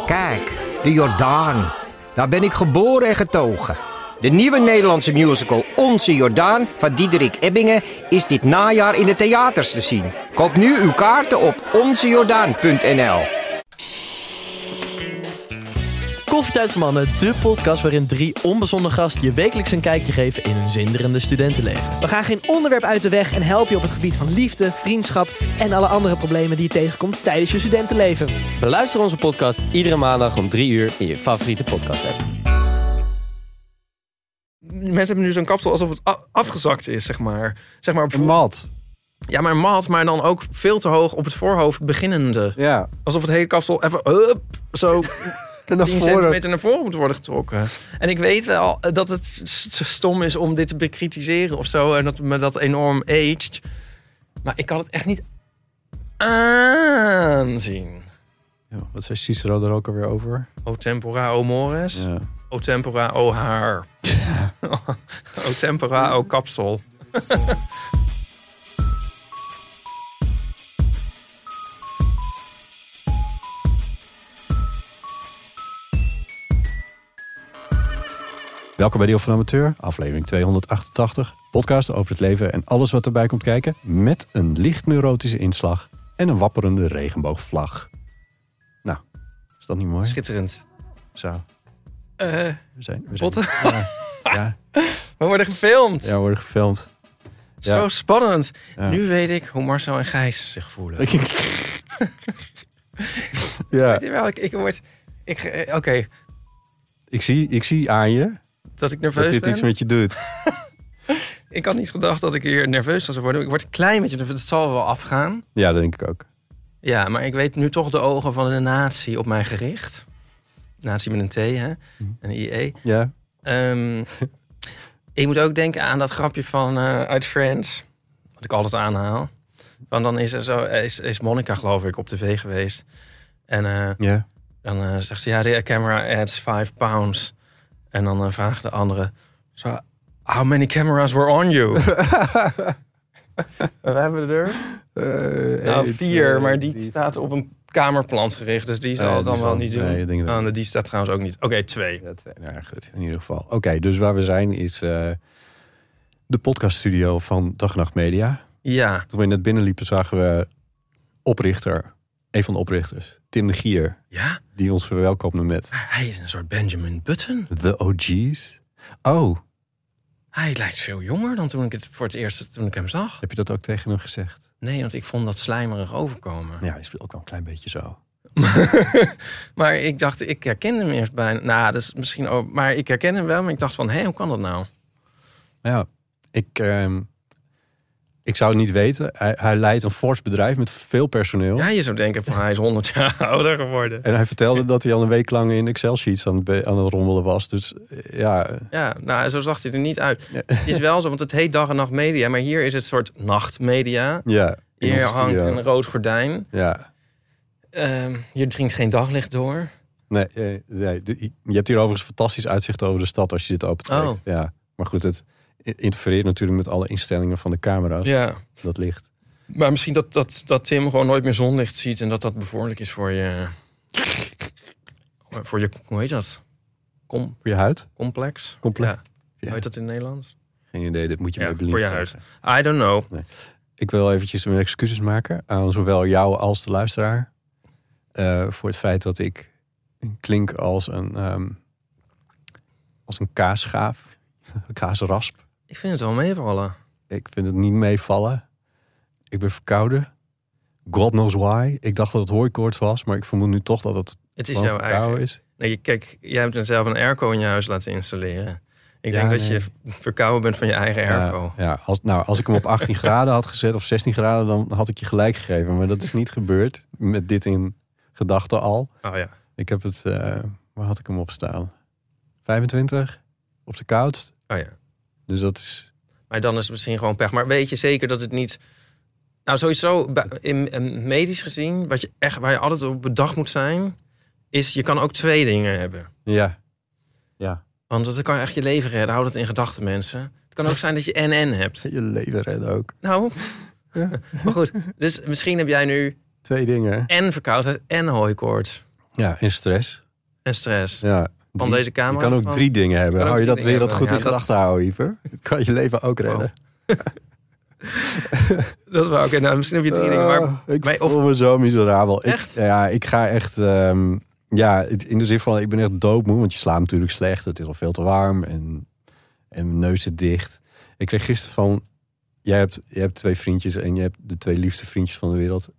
Kijk, de Jordaan. Daar ben ik geboren en getogen. De nieuwe Nederlandse musical Onze Jordaan van Diederik Ebbingen is dit najaar in de theaters te zien. Koop nu uw kaarten op onzejordaan.nl. Koffietijd voor Mannen, de podcast waarin 3 onbezonnen gasten je wekelijks een kijkje geven in hun zinderende studentenleven. We gaan geen onderwerp uit de weg en helpen je op het gebied van liefde, vriendschap en alle andere problemen die je tegenkomt tijdens je studentenleven. Beluister onze podcast iedere maandag om 3 uur in je favoriete podcast app. Mensen hebben nu zo'n kapsel alsof het afgezakt is, zeg maar. Een mat. Ja, maar een mat, maar dan ook veel te hoog op het voorhoofd beginnende. Ja. Alsof het hele kapsel even zo 10 centimeter naar voren moet worden getrokken. En ik weet wel dat het stom is om dit te bekritiseren of zo. En dat me dat enorm aged. Maar ik kan het echt niet aanzien. Ja, wat zei Cicero er ook alweer over? O tempora, o mores. Ja. O tempora, o haar. O tempora, o kapsel. Welkom bij Deel van Amateur, aflevering 288. Podcast over het leven en alles wat erbij komt kijken. Met een licht neurotische inslag en een wapperende regenboogvlag. Nou, is dat niet mooi? Schitterend. Zo. We zijn Botten? Ja. We worden gefilmd. Ja, we worden gefilmd. Ja. Zo spannend. Ja. Nu weet ik hoe Marcel en Gijs zich voelen. Ja. Weet je wel, Oké, Ik zie aan je dat ik nerveus dat dit ben. iets met je doet. Ik had niet gedacht dat ik hier nerveus zou worden. Ik word een klein beetje nerveus. Het zal wel afgaan. Ja, dat denk ik ook. Ja, maar ik weet nu toch de ogen van de natie op mij gericht. Natie met een T, hè? En IE. Ja. Ik moet ook denken aan dat grapje van uit Friends. Wat ik altijd aanhaal. Want dan is Monica, geloof ik, op tv geweest. En Ja. dan zegt ze, ja, de camera adds 5 pounds. En dan vraagt de andere, so, how many cameras were on you? We hebben er 4, maar die staat op een kamerplant gericht. Dus die zal het dan wel niet doen. Nee, ik denk dat Die staat trouwens ook niet. Oké, 2. Ja, 2. Nou, goed, in ieder geval. Oké, dus waar we zijn is de podcaststudio van Dag en Nacht Media. Ja. Toen we net binnenliepen zagen we een van de oprichters, Tim de Gier. Ja? Die ons verwelkomde met Maar hij is een soort Benjamin Button. The OG's. Oh, Hij lijkt veel jonger dan toen ik hem zag. heb je dat ook tegen hem gezegd? Nee, want ik vond dat slijmerig overkomen. Ja, hij speelt ook wel een klein beetje zo. Maar ik dacht, ik herkende hem eerst bijna. Nou, dat is misschien ook. Maar ik herken hem wel, maar ik dacht van, hé, hoe kan dat nou? Ja, ik zou het niet weten. Hij leidt een fors bedrijf met veel personeel. Ja, je zou denken van, hij is 100 jaar ouder geworden. En hij vertelde dat hij al een week lang in Excel-sheets aan het rommelen was. Dus ja. Ja, nou, zo zag hij er niet uit. Het is wel zo, want het heet Dag en Nacht Media, maar hier is het soort nachtmedia. Ja. Hier hangt een rood gordijn. Ja. Hier dringt geen daglicht door. Nee. Je hebt hier overigens een fantastisch uitzicht over de stad als je dit opentrekt. Oh. Ja. Maar goed, het interfereert natuurlijk met alle instellingen van de camera's. Ja. Dat licht. Maar misschien dat Tim gewoon nooit meer zonlicht ziet en dat bevorderlijk is voor je, hoe heet dat? Voor je huid? Complex? Complex. Ja. Ja. Hoe heet dat in het Nederlands? Geen idee, dit moet je Ja, mij voor believen. je huid. I don't know. Nee. Ik wil eventjes mijn excuses maken aan zowel jou als de luisteraar. Voor het feit dat ik klink als een kaasschaaf. Een kaasrasp. Ik vind het wel meevallen. Ik vind het niet meevallen. Ik ben verkouden. God knows why. Ik dacht dat het hooikoorts was, maar ik vermoed nu toch dat het Het is gewoon jouw verkouden eigen. is. Nee, kijk, jij hebt zelf een airco in je huis laten installeren. Ik Ja, denk dat nee. je verkouden bent van je eigen airco. Ja, als ik hem op 18 graden had gezet of 16 graden, dan had ik je gelijk gegeven. Maar dat is niet gebeurd. Met dit in gedachten al. Oh ja. Ik heb het, waar had ik hem op staan? 25 op de koud. Oh ja. Dus dat is. Maar dan is het misschien gewoon pech. Maar weet je zeker dat het niet... Nou, sowieso, in medisch gezien, waar je altijd op bedacht moet zijn, is je kan ook 2 dingen hebben. Ja. Want dat kan echt je leven redden. Houd het in gedachten, mensen. Het kan ook zijn dat je NN hebt. Je leven redden ook. Nou, maar goed. Dus misschien heb jij nu 2 dingen. en verkoudheid en hooikoorts. Ja, en stress. En stress. Ja. Van deze camera. Je kan ook 3 dingen hebben. Hou je dat, wil je dat goed in dat gedachten houden, Iver? Dat kan je leven ook redden. Dat is wel oké. Nou, misschien heb je 3 dingen. Maar ik voel me zo miserabel. Echt? Ik ga echt... in de zin van, ik ben echt doodmoe. Want je slaapt natuurlijk slecht. Het is al veel te warm. En mijn neus zit dicht. Ik kreeg gisteren van... Je hebt 2 vriendjes en je hebt de 2 liefste vriendjes van de wereld.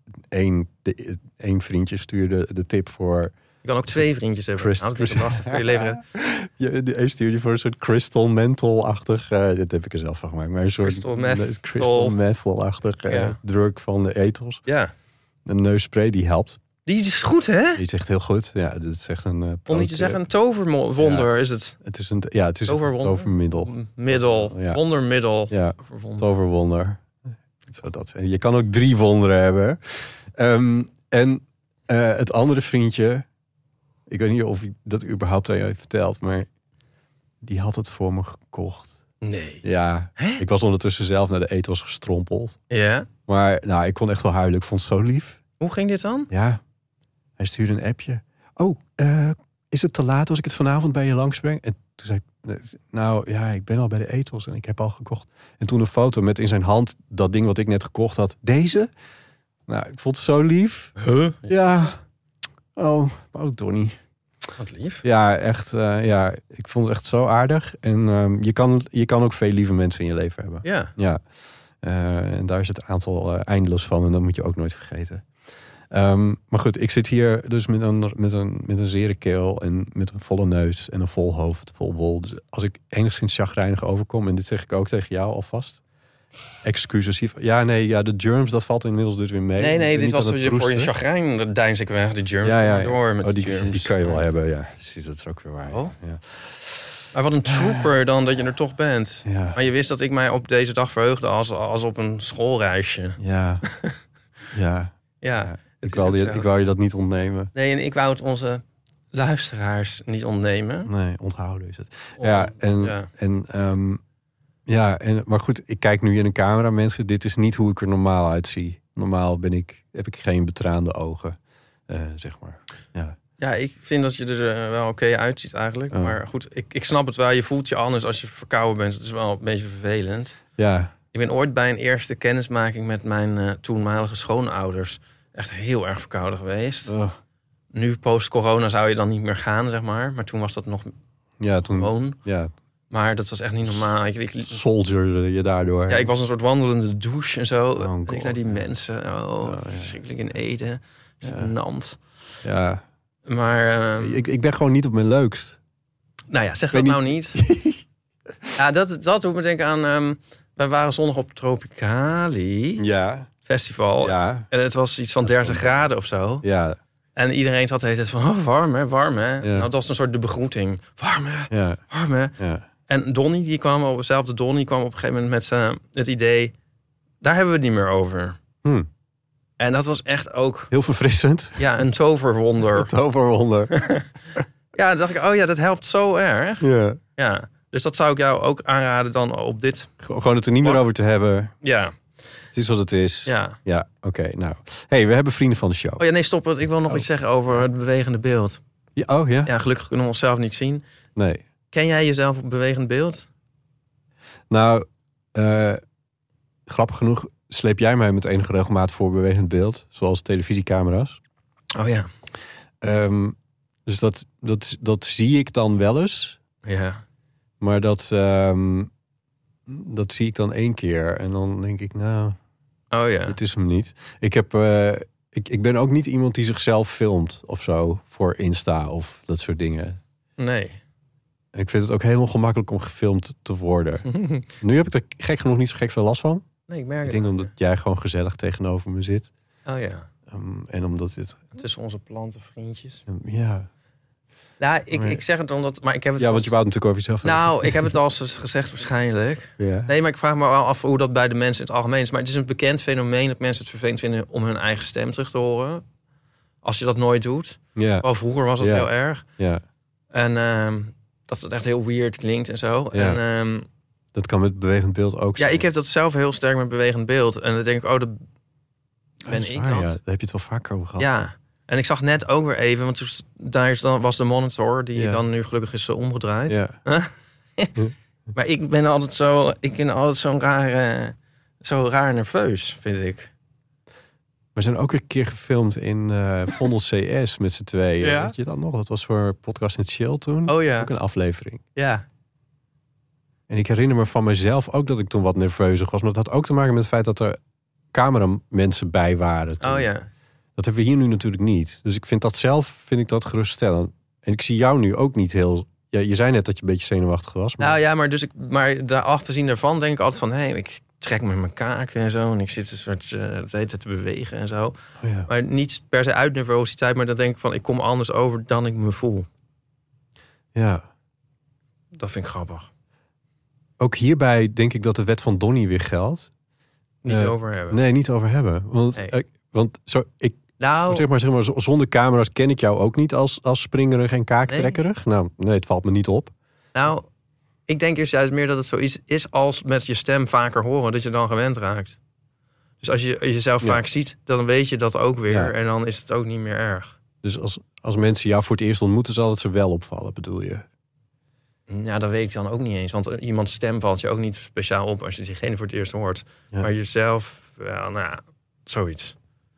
Eén vriendje stuurde de tip voor... Je kan ook 2 vriendjes hebben. Kun je leveren. De een stuurde je voor een soort crystal menthol-achtig... dit heb ik er zelf van gemaakt. Maar een soort crystal menthol-achtig druk van de ethos. Ja. Een neusspray die helpt. Die is goed, hè? Die is echt heel goed. Ja, dat is echt een... Om niet te zeggen een toverwonder is het. Het is een tovermiddel. Wondermiddel. Ja, toverwonder. Zodat. Je kan ook 3 wonderen hebben. En het andere vriendje... Ik weet niet of ik dat überhaupt aan je heeft verteld, maar die had het voor me gekocht. Nee. Ja. Hè? Ik was ondertussen zelf naar de ethos gestrompeld. Ja. Maar ik kon echt wel huilen. Ik vond het zo lief. Hoe ging dit dan? Ja. Hij stuurde een appje. Oh, is het te laat als ik het vanavond bij je langsbreng? En toen zei ik, ik ben al bij de ethos en ik heb al gekocht. En toen een foto met in zijn hand dat ding wat ik net gekocht had. Deze? Nou, ik vond het zo lief. Huh? Ja. Oh, Donnie. Wat lief. Ja, echt. Ik vond het echt zo aardig. En je kan ook veel lieve mensen in je leven hebben. Ja. Ja. En daar is het aantal eindeloos van. En dat moet je ook nooit vergeten. Maar goed, ik zit hier dus met een zere keel en met een volle neus en een vol hoofd, vol wol. Dus als ik enigszins chagrijnig overkom, en dit zeg ik ook tegen jou alvast. Excuses. De germs, dat valt inmiddels dus weer mee. Nee, dit was voor je chagrijn. Dat deins ik weg, de germs. Ja. Door met die kan je wel hebben, ja. Precies, dat is ook weer waar. Oh. Ja. Maar wat een trooper dan dat je er toch bent. Ja. Maar je wist dat ik mij op deze dag verheugde als op een schoolreisje. Ja. Ja. Ik wou je dat niet ontnemen. Nee, en ik wou het onze luisteraars niet ontnemen. Nee, onthouden is het. Maar goed, ik kijk nu in een camera, mensen. Dit is niet hoe ik er normaal uitzie. Normaal heb ik geen betraande ogen, zeg maar. Ja. Ja, ik vind dat je er wel oké uitziet eigenlijk. Oh. Maar goed, ik snap het wel. Je voelt je anders als je verkouden bent. Het is wel een beetje vervelend. Ja. Ik ben ooit bij een eerste kennismaking met mijn toenmalige schoonouders echt heel erg verkouden geweest. Oh. Nu post-corona zou je dan niet meer gaan, zeg maar. Maar toen was dat nog gewoon. Ja. Maar dat was echt niet normaal. Soldier je daardoor. Ja, ik was een soort wandelende douche en zo. Oh, en ik naar die mensen. Verschrikkelijk in Ede. Nant. Ja. Maar... Ik ben gewoon niet op mijn leukst. Nou ja, zeg dat nou niet. Ja, dat doet me denken aan... wij waren zondag op Tropicali. Ja. Festival. Ja. En het was iets van 30 graden of zo. Ja. En iedereen zat de hele tijd van, warm hè. Ja. Nou, dat was een soort de begroeting. Warm hè. Ja. En Donnie, kwam op een gegeven moment met het idee... daar hebben we het niet meer over. En dat was echt ook... heel verfrissend. Ja, een toverwonder. Een toverwonder. Ja, dan dacht ik, dat helpt zo erg. Ja. Dus dat zou ik jou ook aanraden dan op dit... Gewoon het er niet meer over te hebben. Ja. Het is wat het is. Ja. Oké, nou. Hey, we hebben vrienden van de show. Oh ja, nee, stop. Ik wil nog iets zeggen over het bewegende beeld. Ja, ja? Ja, gelukkig kunnen we onszelf niet zien. Nee. Ken jij jezelf op bewegend beeld? Nou, grappig genoeg sleep jij mij met enige regelmaat voor bewegend beeld. Zoals televisiecamera's. Oh ja. Dus dat zie ik dan wel eens. Ja. Maar dat zie ik dan 1 keer. En dan denk ik, nou... Oh ja. Het is hem niet. Ik ben ook niet iemand die zichzelf filmt of zo. Voor Insta of dat soort dingen. Nee. Ik vind het ook helemaal gemakkelijk om gefilmd te worden. Nu heb ik er gek genoeg niet zo gek veel last van. Nee, ik merk het. Ik denk omdat jij gewoon gezellig tegenover me zit. Oh ja. En omdat dit... Tussen onze plantenvriendjes. Ja. Nou, ik zeg het omdat... Maar ik heb het want je wou het natuurlijk over jezelf. Nou, ik heb het al eens gezegd waarschijnlijk. Ja. Nee, maar ik vraag me wel af hoe dat bij de mensen in het algemeen is. Maar het is een bekend fenomeen dat mensen het vervelend vinden om hun eigen stem terug te horen. Als je dat nooit doet. Ja. Wel vroeger was het heel erg. Ja. En dat het echt heel weird klinkt en zo. Ja. En, dat kan met bewegend beeld ook zijn. Ja, ik heb dat zelf heel sterk met bewegend beeld. En dan denk ik, dat ben ik dat. Ja, daar heb je het wel vaker over gehad. Ja. En ik zag net ook weer even, want daar was de monitor die dan nu gelukkig is omgedraaid. Ja. Maar ik vind altijd zo raar nerveus, vind ik. We zijn ook een keer gefilmd in Vondel CS met z'n tweeën. Ja? Weet je dat nog? Dat was voor Podcast in Chill toen. Oh ja. Ook een aflevering. Ja. En ik herinner me van mezelf ook dat ik toen wat nerveuzig was. Maar dat had ook te maken met het feit dat er cameramensen bij waren toen. Oh ja. Dat hebben we hier nu natuurlijk niet. Dus ik vind dat geruststellend. En ik zie jou nu ook niet heel... Ja, je zei net dat je een beetje zenuwachtig was. Maar... Nou ja, maar daar afgezien daarvan denk ik altijd van... ik trek met mijn kaken en zo. En ik zit een soort de hele tijd te bewegen en zo. Oh ja. Maar niet per se uit nervositeit. Maar dan denk ik van, ik kom anders over dan ik me voel. Ja. Dat vind ik grappig. Ook hierbij denk ik dat de wet van Donnie weer geldt. Niet over hebben. Nee, niet over hebben. Want zeg maar, zonder camera's ken ik jou ook niet als springerig en kaaktrekkerig. Nee. Nou, nee, het valt me niet op. Nou, ik denk eerst juist meer dat het zoiets is als met je stem vaker horen, dat je dan gewend raakt. Dus als je jezelf vaak ziet, dan weet je dat ook weer. Ja. En dan is het ook niet meer erg. Dus als mensen jou voor het eerst ontmoeten, zal het ze wel opvallen, bedoel je? Ja, dat weet ik dan ook niet eens. Want iemands stem valt je ook niet speciaal op als je diegene voor het eerst hoort. Ja. Maar jezelf, wel, zoiets.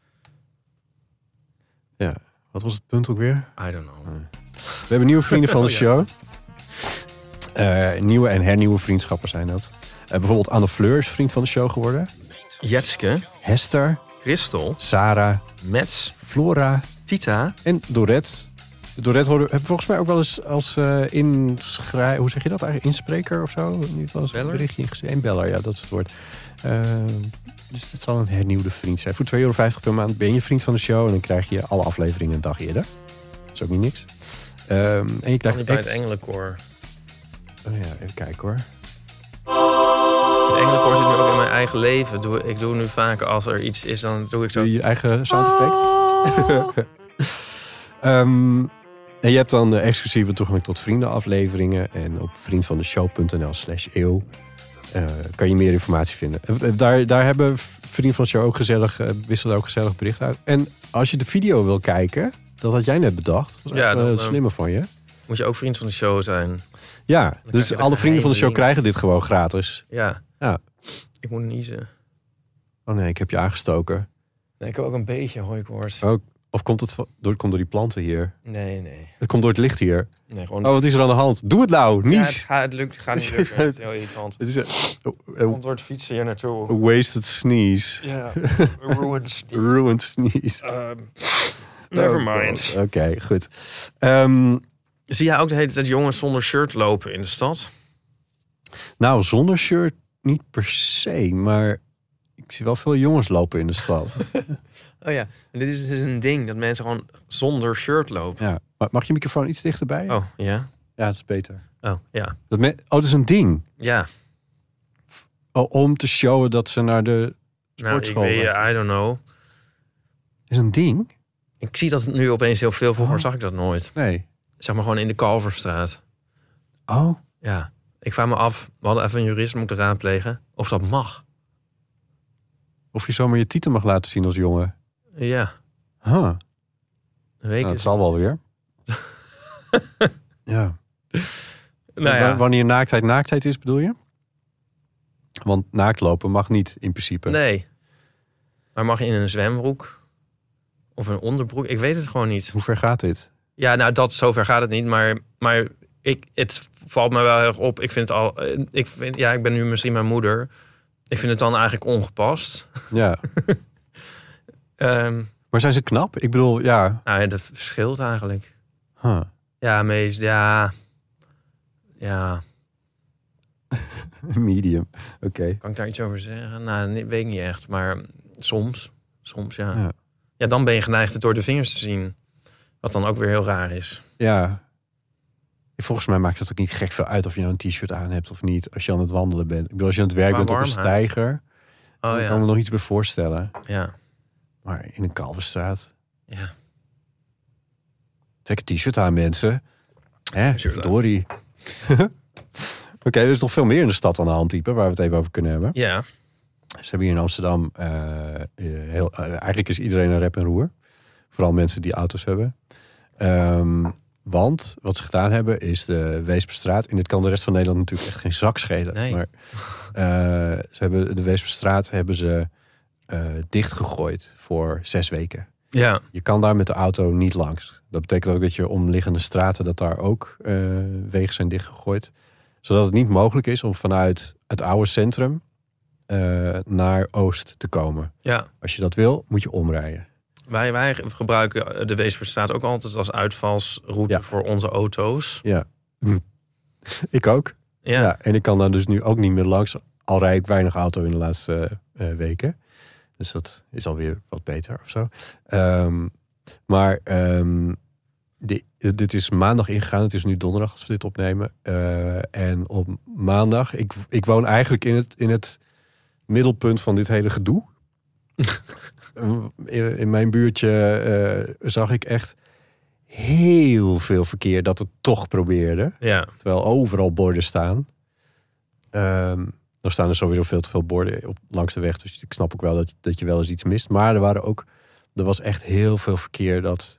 Ja, wat was het punt ook weer? I don't know. We hebben nieuwe vrienden van de show. Nieuwe en hernieuwe vriendschappen zijn dat. Bijvoorbeeld Anne Fleur is vriend van de show geworden. Jetske. Hester. Christel. Sarah. Mets. Flora. Tita. En Dorette. Dorette hebben volgens mij ook wel eens als hoe zeg je dat eigenlijk? Inspreker of zo? Niet wel eens een berichtje ingestuurd. En beller, ja, dat is het woord. Dus dat zal een hernieuwde vriend zijn. Voor €2,50 per maand ben je vriend van de show. En dan krijg je alle afleveringen een dag eerder. Dat is ook niet niks. En je krijgt bij het Engelenkoor. Oh ja, even kijken hoor. Het Engelenkoor zit nu ook in mijn eigen leven. Ik doe nu vaak als er iets is, dan doe ik zo. Je eigen sound effect. En je hebt dan exclusieve toegang tot vriendenafleveringen. En op vriendvandeshow.nl/eeuw kan je meer informatie vinden. Daar hebben vrienden van de show ook wisselen ook gezellig bericht uit. En als je de video wil kijken, dat had jij net bedacht. Dat was echt slimmer van je. Moet je ook vriend van de show zijn. Ja, dus alle vrienden van de show krijgen dit gewoon gratis. Ja. Ik moet niezen. Oh nee, ik heb je aangestoken. Nee, ik heb ook een beetje hooikoorts. Of komt het door die planten hier? Nee. Het komt door het licht hier. Nee, gewoon... Oh, wat is er aan de hand? Doe het nou, nies. Ja, het gaat niet lukken. Het is heel irritant. Het komt door het fietsen hier naartoe. A wasted sneeze. Ja, ruined sneeze. Ruined sneeze. Never mind. Oké, goed. Zie jij ook de hele tijd jongens zonder shirt lopen in de stad? Nou, zonder shirt niet per se, maar ik zie wel veel jongens lopen in de stad. Oh ja, en dit is dus een ding, dat mensen gewoon zonder shirt lopen. Ja, maar mag je microfoon iets dichterbij? Oh, ja? Ja, dat is beter. Oh, ja. Dat is een ding? Ja. Om te showen dat ze naar de sportschool gaan. I don't know. Is een ding? Ik zie dat nu opeens heel veel. Vroeger zag ik dat nooit. Nee. Zeg maar gewoon in de Kalverstraat. Oh? Ja. Ik vraag me af, we hadden even een jurist moeten raadplegen, of dat mag. Of je zomaar je titel mag laten zien als jongen. Ja. Huh. Het zal wel weer. Ja. Nou ja. Wanneer naaktheid is, bedoel je? Want naaktlopen mag niet in principe. Nee. Maar mag je in een zwembroek? Of een onderbroek? Ik weet het gewoon niet. Hoe ver gaat dit? Ja, nou, zover gaat het niet. Maar het valt me wel heel erg op. Ik ben nu misschien mijn moeder. Ik vind het dan eigenlijk ongepast. Ja. Maar zijn ze knap? Ik bedoel, ja. Nou, dat verschilt eigenlijk. Huh. Ja, ja. Medium, oké. Kan ik daar iets over zeggen? Nou, weet ik niet echt. Maar soms ja. Ja, dan ben je geneigd het door de vingers te zien. Wat dan ook weer heel raar is. Ja. Volgens mij maakt het ook niet gek veel uit of je nou een t-shirt aan hebt of niet. Als je aan het wandelen bent. Ik bedoel, als je aan het werk bent op een steiger. Dan kan ik me nog iets bij voorstellen. Ja. Maar in een Kalverstraat. Ja. Trek een t-shirt aan, mensen. Verdorie. Oké, er is nog veel meer in de stad aan de hand, type, waar we het even over kunnen hebben. Ja. Ze hebben hier in Amsterdam... eigenlijk is iedereen een rep en roer. Vooral mensen die auto's hebben. Want wat ze gedaan hebben is de Weesperstraat. En dit kan de rest van Nederland natuurlijk echt geen zak schelen. Nee. Maar ze hebben de Weesperstraat dichtgegooid voor 6 weken. Ja. Je kan daar met de auto niet langs. Dat betekent ook dat je omliggende straten, dat daar ook wegen zijn dichtgegooid. Zodat het niet mogelijk is om vanuit het oude centrum naar Oost te komen. Ja. Als je dat wil, moet je omrijden. Wij gebruiken de Weesperstraat ook altijd als uitvalsroute voor onze auto's. Ja, ik ook. Ja, en ik kan daar dus nu ook niet meer langs. Al rijd ik weinig auto in de laatste weken. Dus dat is alweer wat beter of zo. Dit is maandag ingegaan. Het is nu donderdag als we dit opnemen. En op maandag... Ik woon eigenlijk in het middelpunt van dit hele gedoe. In mijn buurtje zag ik echt heel veel verkeer dat het toch probeerde. Ja. Terwijl overal borden staan. Er staan er sowieso veel te veel borden langs de weg. Dus ik snap ook wel dat je wel eens iets mist. Maar er was echt heel veel verkeer dat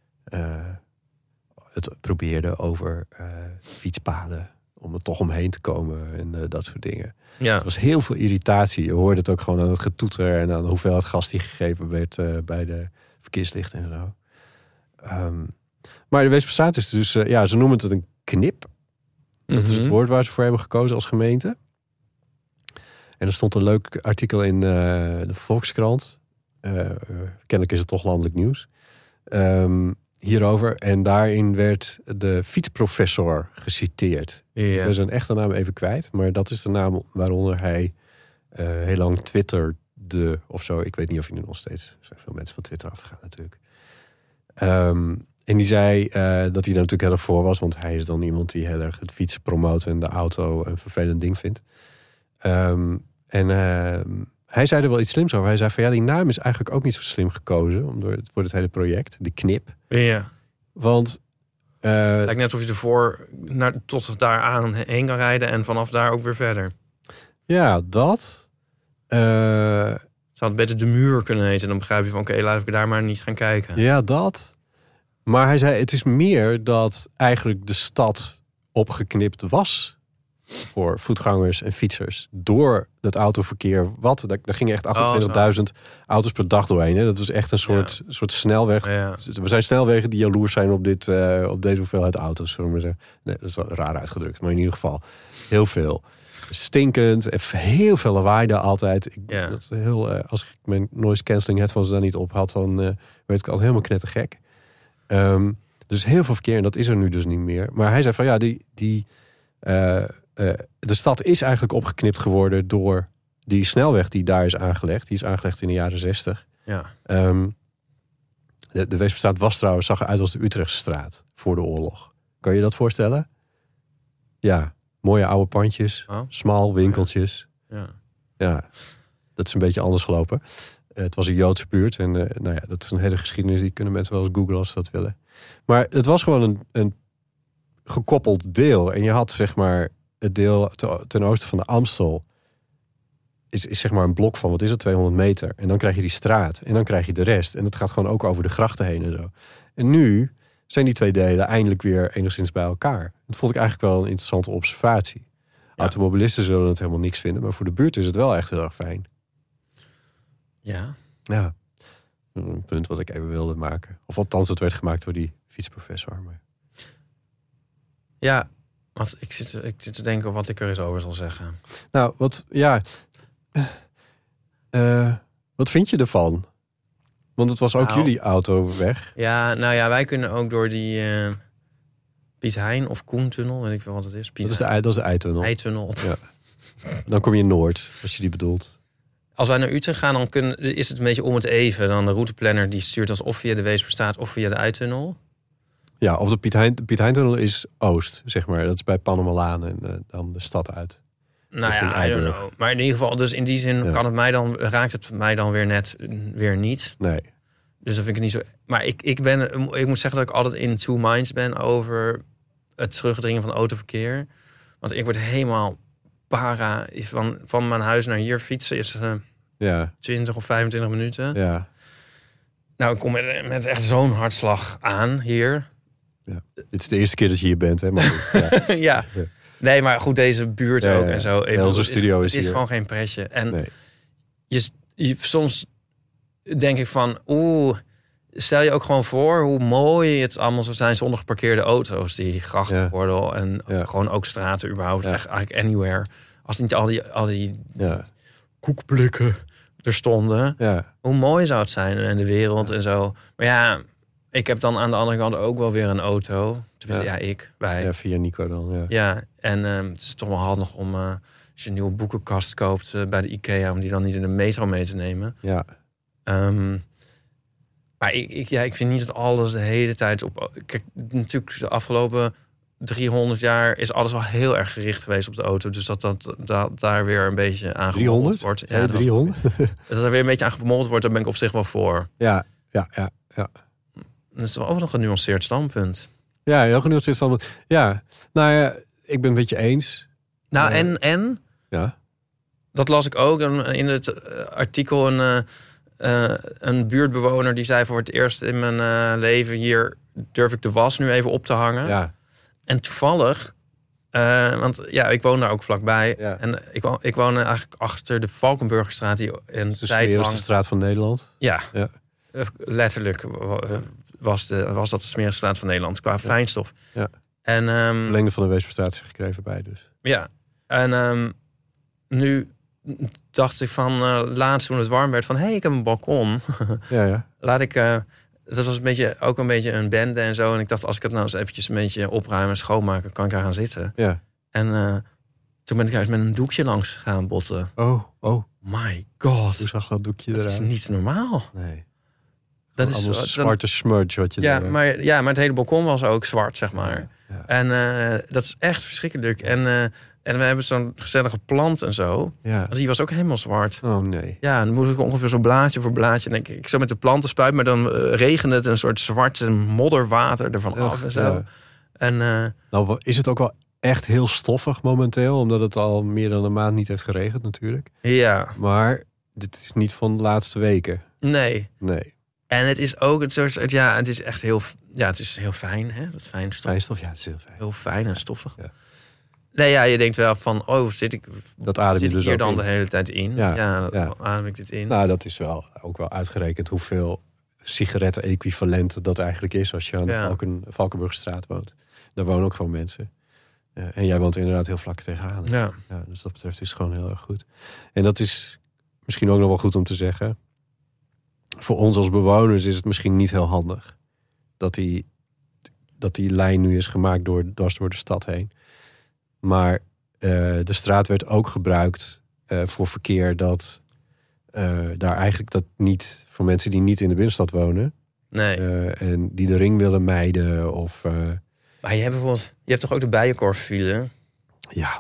het probeerde over fietspaden. Om er toch omheen te komen en dat soort dingen. Ja. Er was heel veel irritatie. Je hoorde het ook gewoon aan het getoeter en aan de hoeveelheid gas die gegeven werd bij de verkeerslichten en zo. Maar de Weesperstraat is dus, ze noemen het een knip. Dat is het woord waar ze voor hebben gekozen als gemeente. En er stond een leuk artikel in de Volkskrant. Kennelijk is het toch landelijk nieuws. Hierover. En daarin werd de fietsprofessor geciteerd. Ja. Ik ben zijn echte naam even kwijt. Maar dat is de naam waaronder hij heel lang twitterde of zo. Ik weet niet of hij nu nog steeds... Er zijn veel mensen van Twitter afgegaan natuurlijk. En die zei dat hij daar natuurlijk heel erg voor was. Want hij is dan iemand die heel erg het fietsen promoot en de auto een vervelend ding vindt. Hij zei er wel iets slims over. Hij zei van die naam is eigenlijk ook niet zo slim gekozen voor het hele project. De knip. Ja. Want... lijkt net alsof je ervoor tot daar aan heen kan rijden en vanaf daar ook weer verder. Ja, dat. Zou het beter de muur kunnen heten? Dan begrijp je van oké, laat ik daar maar niet gaan kijken. Ja, dat. Maar hij zei het is meer dat eigenlijk de stad opgeknipt was voor voetgangers en fietsers door het autoverkeer. Daar gingen echt 28.000 auto's per dag doorheen. Hè? Dat was echt een soort snelweg. Ja. Er zijn snelwegen die jaloers zijn op deze hoeveelheid auto's. Zullen we zeggen. Nee, dat is wel raar uitgedrukt, maar in ieder geval heel veel. Stinkend en heel veel lawaai daar altijd. Als ik mijn noise cancelling headphones daar niet op had, dan werd ik altijd helemaal knettergek. Dus heel veel verkeer en dat is er nu dus niet meer. Maar hij zei van de stad is eigenlijk opgeknipt geworden door die snelweg die daar is aangelegd. Die is aangelegd in de jaren 60. Ja. De Weesperstraat zag eruit als de Utrechtse straat voor de oorlog. Kan je dat voorstellen? Ja, mooie oude pandjes, smal winkeltjes. Ja, dat is een beetje anders gelopen. Het was een Joodse buurt en dat is een hele geschiedenis. Die kunnen mensen wel eens googlen als ze dat willen. Maar het was gewoon een gekoppeld deel. En je had zeg maar het deel ten oosten van de Amstel is zeg maar een blok van, wat is het, 200 meter. En dan krijg je die straat en dan krijg je de rest. En dat gaat gewoon ook over de grachten heen en zo. En nu zijn die twee delen eindelijk weer enigszins bij elkaar. Dat vond ik eigenlijk wel een interessante observatie. Ja. Automobilisten zullen het helemaal niks vinden, maar voor de buurt is het wel echt heel erg fijn. Ja. Ja. Een punt wat ik even wilde maken. Of althans, het werd gemaakt door die fietsprofessor. Maar... Ja, ik zit te denken wat ik er eens over zal zeggen. Nou, wat vind je ervan? Want het was ook jullie auto weg. Ja, wij kunnen ook door die Piet Hein of Koentunnel, weet ik veel wat het is. Dat is de Eitunnel. Eitunnel. Ja. Dan kom je in Noord, als je die bedoelt. Als wij naar Utrecht gaan, dan is het een beetje om het even. Dan de routeplanner die stuurt ons of via de Weesperstraat of via de Eitunnel. Ja, of de Piet Hein-tunnel is Oost, zeg maar. Dat is bij Panamalaan en dan de stad uit. Nou ja, I don't know. Maar in ieder geval, dus in die zin raakt het mij dan weer niet. Nee. Dus dat vind ik niet zo... Maar ik moet zeggen dat ik altijd in two minds ben over het terugdringen van autoverkeer. Want ik word helemaal para. Van mijn huis naar hier fietsen is 20 of 25 minuten. Ja. Nou, ik kom met echt zo'n hartslag aan hier. Ja. Dit is de eerste keer dat je hier bent, hè? Maar goed, ja. Ja. Nee, maar goed, deze buurt ook en zo. Onze studio is hier. Het is gewoon geen pretje. En nee. soms denk ik van... stel je ook gewoon voor hoe mooi het allemaal zou zijn zonder geparkeerde auto's. Die grachtengordel en gewoon ook straten überhaupt. Echt eigenlijk anywhere. Als niet al die koekblikken er stonden. Ja. Hoe mooi zou het zijn en de wereld en zo. Maar ja, ik heb dan aan de andere kant ook wel weer een auto. Tenminste, wij. Ja, via Nico dan. Ja, en het is toch wel handig om als je een nieuwe boekenkast koopt bij de IKEA... om die dan niet in de metro mee te nemen. Ja. Maar ik vind niet dat alles de hele tijd op... Kijk, natuurlijk de afgelopen 300 jaar is alles al heel erg gericht geweest op de auto. Dus dat daar weer een beetje aan gemoddeld wordt. Ja, 300? Dat er weer een beetje aan gemoddeld wordt, daar ben ik op zich wel voor. Ja. Dat is wel ook nog een genuanceerd standpunt. Ja, heel genuanceerd standpunt. Ja, nou ja, ik ben het met je eens. Nou, en? Ja. Dat las ik ook in het artikel. Een buurtbewoner die zei voor het eerst in mijn leven... hier durf ik de was nu even op te hangen. Ja. En toevallig, want ik woon daar ook vlakbij. Ja. En ik woon eigenlijk achter de Valkenburgerstraat. Die de smerigste straat van Nederland. Ja. Letterlijk was dat de smerigste straat van Nederland qua fijnstof. Ja. En verlengde van de Weesperstraat zeg ik er even bij dus. Ja, en nu dacht ik van laatst toen het warm werd van... ik heb een balkon. Ja. Laat ik... dat was ook een beetje een bende en zo. En ik dacht, als ik het nou eens eventjes een beetje opruimen en schoonmaken... kan ik daar gaan zitten. Ja. En toen ben ik juist met een doekje langs gaan botten. Oh. My god. Hoe zag dat doekje eruit? Dat is niet normaal. Nee. Dat is een zwarte smudge wat je maar het hele balkon was ook zwart, zeg maar. Ja. En dat is echt verschrikkelijk. En we hebben zo'n gezellige plant en zo. Ja. Die was ook helemaal zwart. Oh nee. Ja, dan moest ik ongeveer zo blaadje voor blaadje. En ik zo met de planten spuit, maar dan regende het een soort zwarte modderwater ervan af en zo. Ja. En, nou, is het ook wel echt heel stoffig momenteel, omdat het al meer dan een maand niet heeft geregend natuurlijk. Ja. Maar dit is niet van de laatste weken. Nee. En het is ook het soort, het is echt heel, het is heel fijn, hè? Dat fijnstof. Fijnstof, ja, het is heel fijn. Heel fijn en stoffig. Ja. Nee, je denkt wel van, dat adem je dus hier ook dan in. De hele tijd in? Ja, adem ik dit in? Nou, dat is ook wel uitgerekend hoeveel sigaretten-equivalenten dat eigenlijk is als je aan de Valkenburgerstraat woont. Daar wonen ook gewoon mensen. En jij woont inderdaad heel vlak tegenaan. Ja. Dus dat betreft is het gewoon heel erg goed. En dat is misschien ook nog wel goed om te zeggen. Voor ons als bewoners is het misschien niet heel handig dat die lijn nu is gemaakt dwars door de stad heen. Maar de straat werd ook gebruikt voor verkeer dat daar eigenlijk dat niet voor mensen die niet in de binnenstad wonen. Nee. En die de ring willen mijden of. Maar je hebt toch ook de Bijenkorf-file? Ja,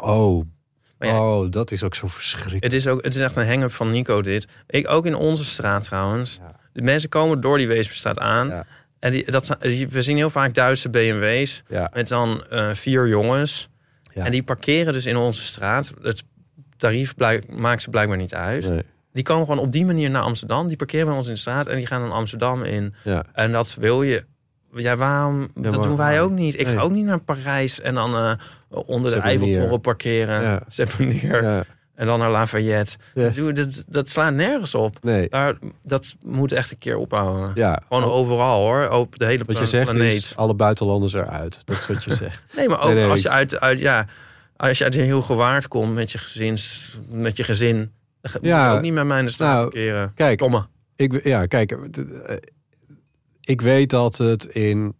dat is ook zo verschrikkelijk. Het is echt een hang-up van Nico dit. Ik ook in onze straat trouwens. Ja. De mensen komen door die Weesperstraat aan. Ja. En we zien heel vaak Duitse BMW's met dan 4 jongens. Ja. En die parkeren dus in onze straat. Het tarief maakt ze blijkbaar niet uit. Nee. Die komen gewoon op die manier naar Amsterdam. Die parkeren bij ons in de straat en die gaan dan Amsterdam in. Ja. En dat wil je. Ja, waarom? Dat doen wij ook niet. Ik ga ook niet naar Parijs en dan onder de Eiffeltoren parkeren. Ja. Seppenier. Ja. En dan naar Lafayette. Ja. Dat slaat nergens op. Nee. Dat moet echt een keer ophouden. Ja. Gewoon overal hoor. Op de hele planeet. Wat je zegt is, alle buitenlanders eruit. Dat is wat je zegt. Nee, maar ook als je als je uit heel gewaard komt met je gezin. Dan moet je ook niet met mij in de straat parkeren. Kijk, ik weet dat het in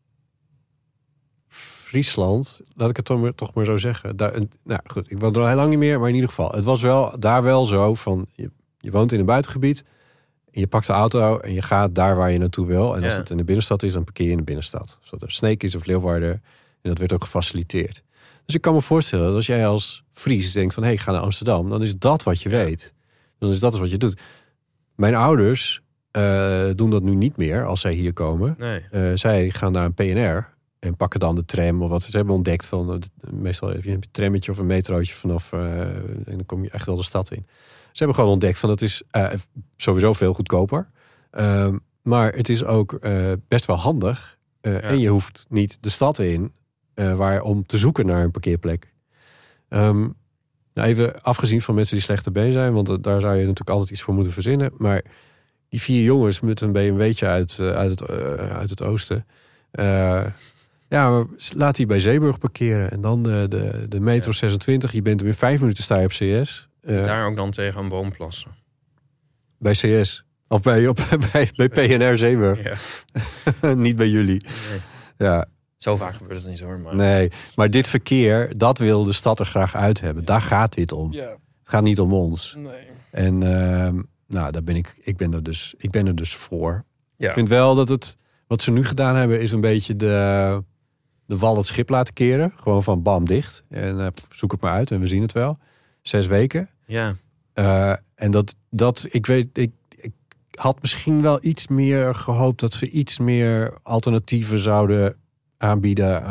Friesland, laat ik het toch maar zo zeggen. Goed, ik woon er al heel lang niet meer, maar in ieder geval. Het was daar wel zo van, je woont in een buitengebied, en je pakt de auto en je gaat daar waar je naartoe wil. En als het in de binnenstad is, dan parkeer je in de binnenstad. Of dat Sneek is of Leeuwarden. En dat werd ook gefaciliteerd. Dus ik kan me voorstellen dat als jij als Fries denkt van, ik ga naar Amsterdam, dan is dat wat je weet. Dan is dat wat je doet. Mijn ouders doen dat nu niet meer als zij hier komen. Nee. Zij gaan naar een PNR en pakken dan de tram of wat ze hebben ontdekt van. Meestal heb je een trammetje of een metrootje vanaf en dan kom je echt wel de stad in. Ze hebben gewoon ontdekt van dat is sowieso veel goedkoper. Maar het is ook best wel handig. En je hoeft niet de stad in om te zoeken naar een parkeerplek. Nou, even afgezien van mensen die slecht erbij zijn, want daar zou je natuurlijk altijd iets voor moeten verzinnen. Maar die 4 jongens met een BMW'tje uit het oosten. Maar laat die bij Zeeburg parkeren. En dan de metro 26. Je bent er in 5 minuten sta je op CS. Daar ook dan tegen een boom plassen. Bij CS. Of bij PNR Zeeburg. Ja. Niet bij jullie. Nee. Ja. Zo vaak gebeurt het niet hoor. Maar... Nee, maar dit verkeer, dat wil de stad er graag uit hebben. Daar gaat dit om. Ja. Het gaat niet om ons. Nee. En daar ben ik ben er dus voor. Ja. Ik vind wel dat wat ze nu gedaan hebben is een beetje de wal het schip laten keren. Gewoon van bam dicht. En zoek het maar uit en we zien het wel. 6 weken. Ja. En ik had misschien wel iets meer gehoopt dat ze iets meer alternatieven zouden aanbieden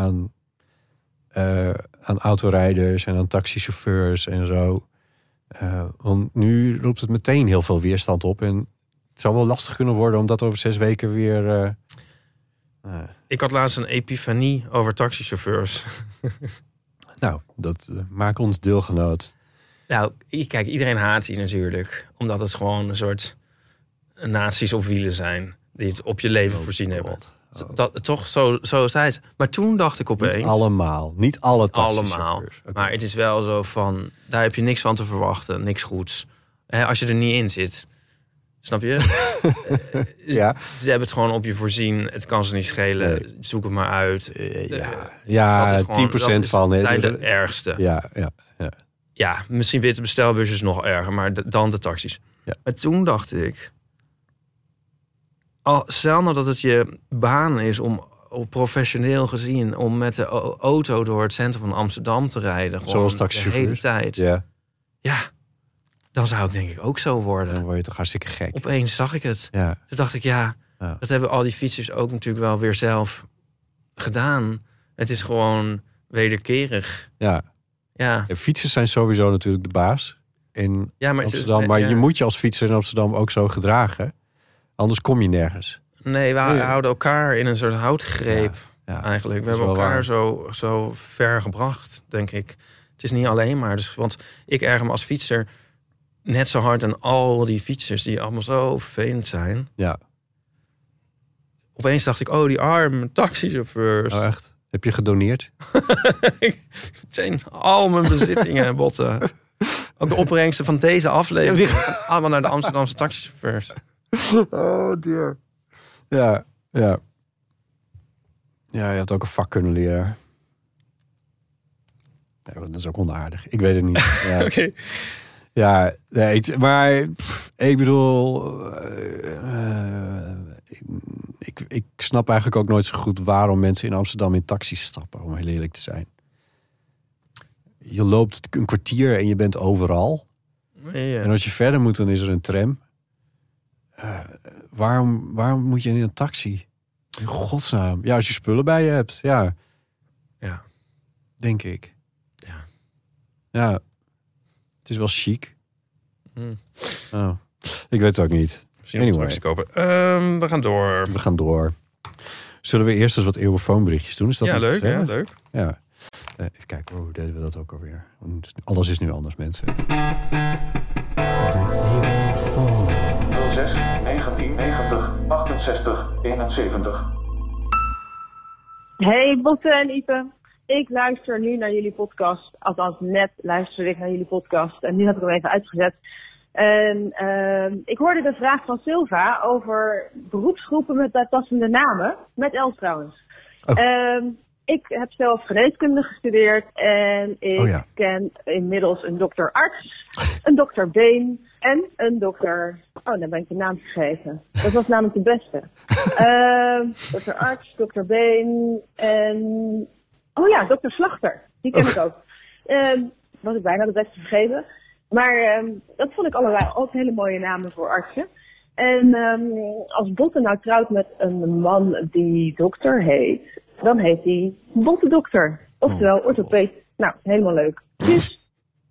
aan autorijders en aan taxichauffeurs en zo. Want nu roept het meteen heel veel weerstand op. En het zou wel lastig kunnen worden om dat over 6 weken weer... Ik had laatst een epifanie over taxichauffeurs. Nou, dat maakt ons deelgenoot. Nou, kijk, iedereen haat die natuurlijk. Omdat het gewoon een soort nazi's op wielen zijn. Die het op je leven voorzien hebben. Toch, zo zei het. Maar toen dacht ik opeens... Niet allemaal. Niet alle taxichauffeurs. Allemaal. Okay. Maar het is wel zo van... Daar heb je niks van te verwachten. Niks goeds. Als je er niet in zit. Snap je? Ja. Ze hebben het gewoon op je voorzien. Het kan ze niet schelen. Nee. Zoek het maar uit. 10% van... Dat zijn de ergste. Ja. Ja, misschien witte bestelbusjes nog erger. Maar dan de taxis. Ja. Maar toen dacht ik... Stel nou dat het je baan is om professioneel gezien... om met de auto door het centrum van Amsterdam te rijden. Gewoon zoals taxichauffeur. De hele tijd. Ja, dan zou ik denk ik ook zo worden. Dan word je toch hartstikke gek. Opeens zag ik het. Ja. Toen dacht ik, dat hebben al die fietsers ook natuurlijk wel weer zelf gedaan. Het is gewoon wederkerig. Ja. En fietsers zijn sowieso natuurlijk de baas in Amsterdam. Maar je moet je als fietser in Amsterdam ook zo gedragen. Anders kom je nergens. Nee, we houden elkaar in een soort houtgreep eigenlijk. We hebben elkaar zo ver gebracht, denk ik. Het is niet alleen maar. Dus, want ik erger me als fietser net zo hard aan al die fietsers die allemaal zo vervelend zijn. Ja. Opeens dacht ik, die arme taxichauffeurs. Oh, echt? Heb je gedoneerd? Meteen al mijn bezittingen botten. Ook de opbrengsten van deze aflevering. Allemaal naar de Amsterdamse taxichauffeurs. Oh dear. Ja. Ja, je hebt ook een vak kunnen leren. Ja, dat is ook onaardig. Ik weet het niet. Ja. Oké. Ja, nee, maar ik bedoel... Ik snap eigenlijk ook nooit zo goed waarom mensen in Amsterdam in taxis stappen, om heel eerlijk te zijn. Je loopt een kwartier en je bent overal. Ja. En als je verder moet, dan is er een tram. Waarom moet je in een taxi? In godsnaam. Ja, als je spullen bij je hebt. Ja. Denk ik. Ja. Het is wel chic. Oh. Ik weet het ook niet. Anyway. Kopen. We gaan door. Zullen we eerst eens wat eeuwenfoonberichtjes doen? Is dat leuk. Ja, leuk. Ja. Even kijken, hoe deden we dat ook alweer? Alles is nu anders, mensen. De eeuwenfoon. 06 1990 68 71. Hey Botte en Ipe. Ik luister nu naar jullie podcast. Althans, net luisterde ik naar jullie podcast. En nu heb ik hem even uitgezet. En ik hoorde de vraag van Silva over beroepsgroepen met bijpassende namen. Met L trouwens. Ik heb zelf geneeskunde gestudeerd. En ik ken inmiddels een dokter-arts, een dokter Been en een dokter... Oh, dan ben ik de naam vergeten. Dat was namelijk de beste. Dokter-arts, dokter Been en... Oh ja, dokter Slachter. Die ken ik ook. Was ik bijna de beste vergeten. Maar dat vond ik allebei ook hele mooie namen voor artsen. En als Botte nou trouwt met een man die dokter heet, dan heet hij Botte Dokter. Oftewel orthopeed. Nou, helemaal leuk. Dus.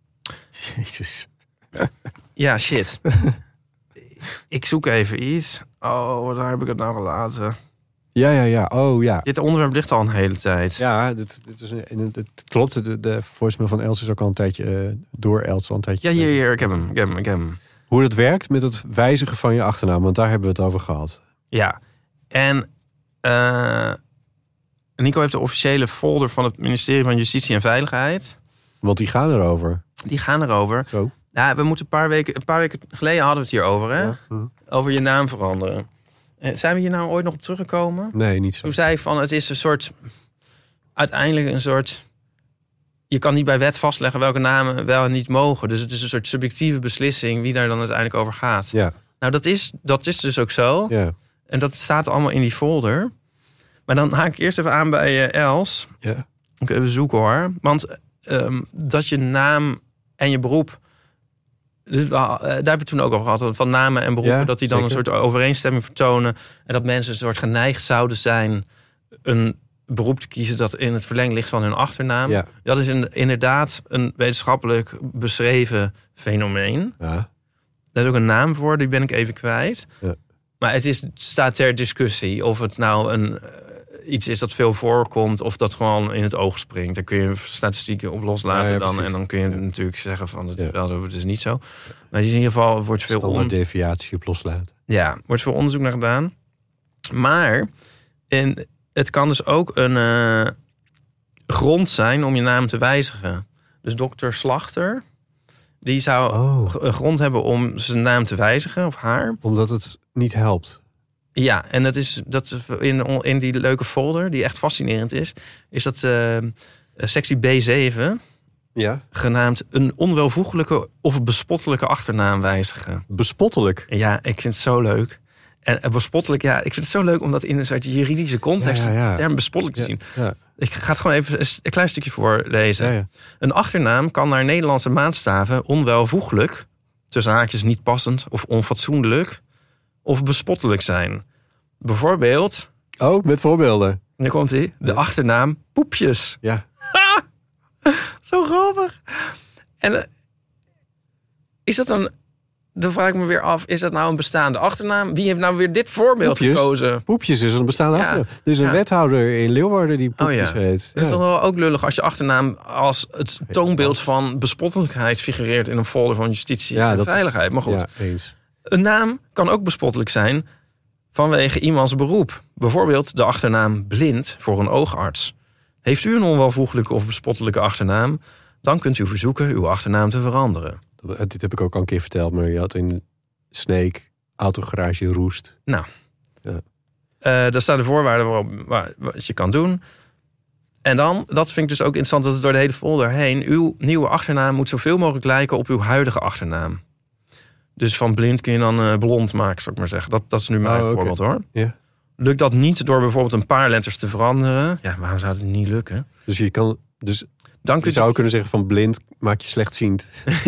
Jezus. Ja, shit. Ik zoek even iets. Oh, daar heb ik het nou gelaten. Ja. Oh, ja. Dit onderwerp ligt al een hele tijd. Ja, dit is het klopt. De voicemail van Els is ook al een tijdje... door Els al een tijdje... Ja, hier. Ik heb hem. Hoe het werkt met het wijzigen van je achternaam. Want daar hebben we het over gehad. Ja. En Nico heeft de officiële folder van het ministerie van Justitie en Veiligheid. Want die gaan erover. Zo. Ja, we moeten een paar weken geleden hadden we het hier over, hè? Ja. Over je naam veranderen. Zijn we hier nou ooit nog op teruggekomen? Nee, niet zo. Toen zei ik van, het is een soort... Uiteindelijk een soort... Je kan niet bij wet vastleggen welke namen wel en niet mogen. Dus het is een soort subjectieve beslissing wie daar dan uiteindelijk over gaat. Ja. Nou, dat is dus ook zo. Ja. En dat staat allemaal in die folder. Maar dan haak ik eerst even aan bij Els. Ja. Ik even zoeken hoor. Want dat je naam en je beroep... Dus, daar hebben we toen ook over gehad. Van namen en beroepen, dat die dan een soort overeenstemming vertonen. En dat mensen een soort geneigd zouden zijn... een beroep te kiezen dat in het verleng ligt van hun achternaam. Ja. Dat is inderdaad een wetenschappelijk beschreven fenomeen. Ja. Daar is ook een naam voor, die ben ik even kwijt. Ja. Maar het staat ter discussie of het nou iets is dat veel voorkomt... of dat gewoon in het oog springt. Daar kun je statistieken op loslaten dan. En dan kun je natuurlijk zeggen van het is wel, het is niet zo. Maar in ieder geval wordt veel... Standaard deviatie op loslaten. Ja, wordt veel onderzoek naar gedaan. Maar het kan dus ook een grond zijn om je naam te wijzigen. Dus dokter Slachter... die zou een grond hebben om zijn naam te wijzigen, of haar. Omdat het niet helpt. Ja, en dat is in die leuke folder, die echt fascinerend is dat sectie B7... Ja. genaamd een onwelvoeglijke of bespottelijke achternaam wijzigen. Bespottelijk? Ja, ik vind het zo leuk. En bespottelijk, ja, ik vind het zo leuk om dat in een soort juridische context term bespottelijk te zien. Ja. Ik ga het gewoon even een klein stukje voorlezen. Ja. Een achternaam kan naar Nederlandse maatstaven onwelvoeglijk, tussen haakjes niet passend of onfatsoenlijk, of bespottelijk zijn. Bijvoorbeeld... Oh, met voorbeelden. Daar komt hij. De achternaam Poepjes. Ja. Zo grappig. En is dat dan... Dan vraag ik me weer af, is dat nou een bestaande achternaam? Wie heeft nou weer dit voorbeeld gekozen? Poepjes is een bestaande achternaam. Er is een wethouder in Leeuwarden die Poepjes heet. Dat is toch wel ook lullig als je achternaam als het toonbeeld van bespottelijkheid figureert in een folder van justitie en veiligheid. Maar goed, een naam kan ook bespottelijk zijn vanwege iemands beroep. Bijvoorbeeld de achternaam Blind voor een oogarts. Heeft u een onwelvoeglijke of bespottelijke achternaam, dan kunt u verzoeken uw achternaam te veranderen. Dit heb ik ook al een keer verteld, maar je had in Sneek autogarage Roest. Nou, daar staan de voorwaarden wat je kan doen. En dan, dat vind ik dus ook interessant, dat het door de hele folder heen... uw nieuwe achternaam moet zoveel mogelijk lijken op uw huidige achternaam. Dus van Blind kun je dan blond maken, zou ik maar zeggen. Dat is nu mijn voorbeeld, hoor. Ja. Lukt dat niet door bijvoorbeeld een paar letters te veranderen? Ja, waarom zou het niet lukken? Dus je kan... Dan je zou kunnen zeggen van blind maak je slechtziend.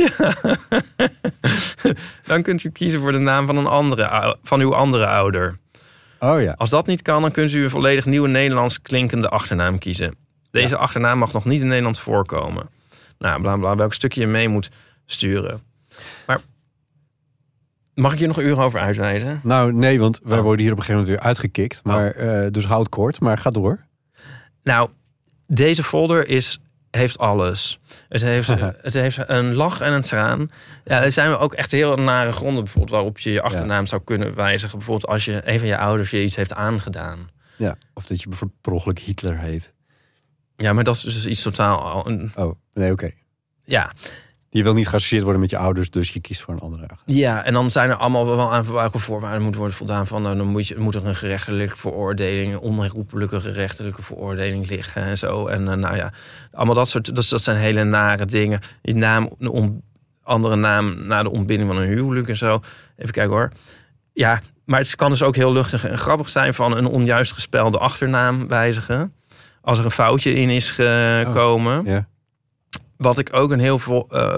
Dan kunt u kiezen voor de naam van uw andere ouder. Oh ja. Als dat niet kan, dan kunt u een volledig nieuwe Nederlands klinkende achternaam kiezen. Deze achternaam mag nog niet in Nederland voorkomen. Nou, bla bla, welk stukje je mee moet sturen. Maar mag ik hier nog uren over uitwijzen? Nou, nee, want wij worden hier op een gegeven moment weer uitgekikt. Maar, dus houd kort, maar ga door. Nou, deze folder heeft alles. Het heeft een lach en een traan. Ja, er zijn ook echt heel nare gronden, bijvoorbeeld waarop je je achternaam zou kunnen wijzigen. Bijvoorbeeld als een van je ouders je iets heeft aangedaan. Ja, of dat je bijvoorbeeld per ongeluk Hitler heet. Ja, maar dat is dus iets totaal... Oh, nee, oké. Ja. Je wil niet geassocieerd worden met je ouders, dus je kiest voor een andere achternaam. Ja, en dan zijn er allemaal wel aan welke voorwaarden moet worden voldaan. Van, dan moet er een gerechtelijke veroordeling, een onherroepelijke gerechtelijke veroordeling liggen en zo. En nou ja, allemaal dat soort, dat zijn hele nare dingen. Je naam, andere naam na de ontbinding van een huwelijk en zo. Even kijken hoor. Ja, maar het kan dus ook heel luchtig en grappig zijn van een onjuist gespelde achternaam wijzigen. Als er een foutje in is gekomen. Ja. Wat ik ook een heel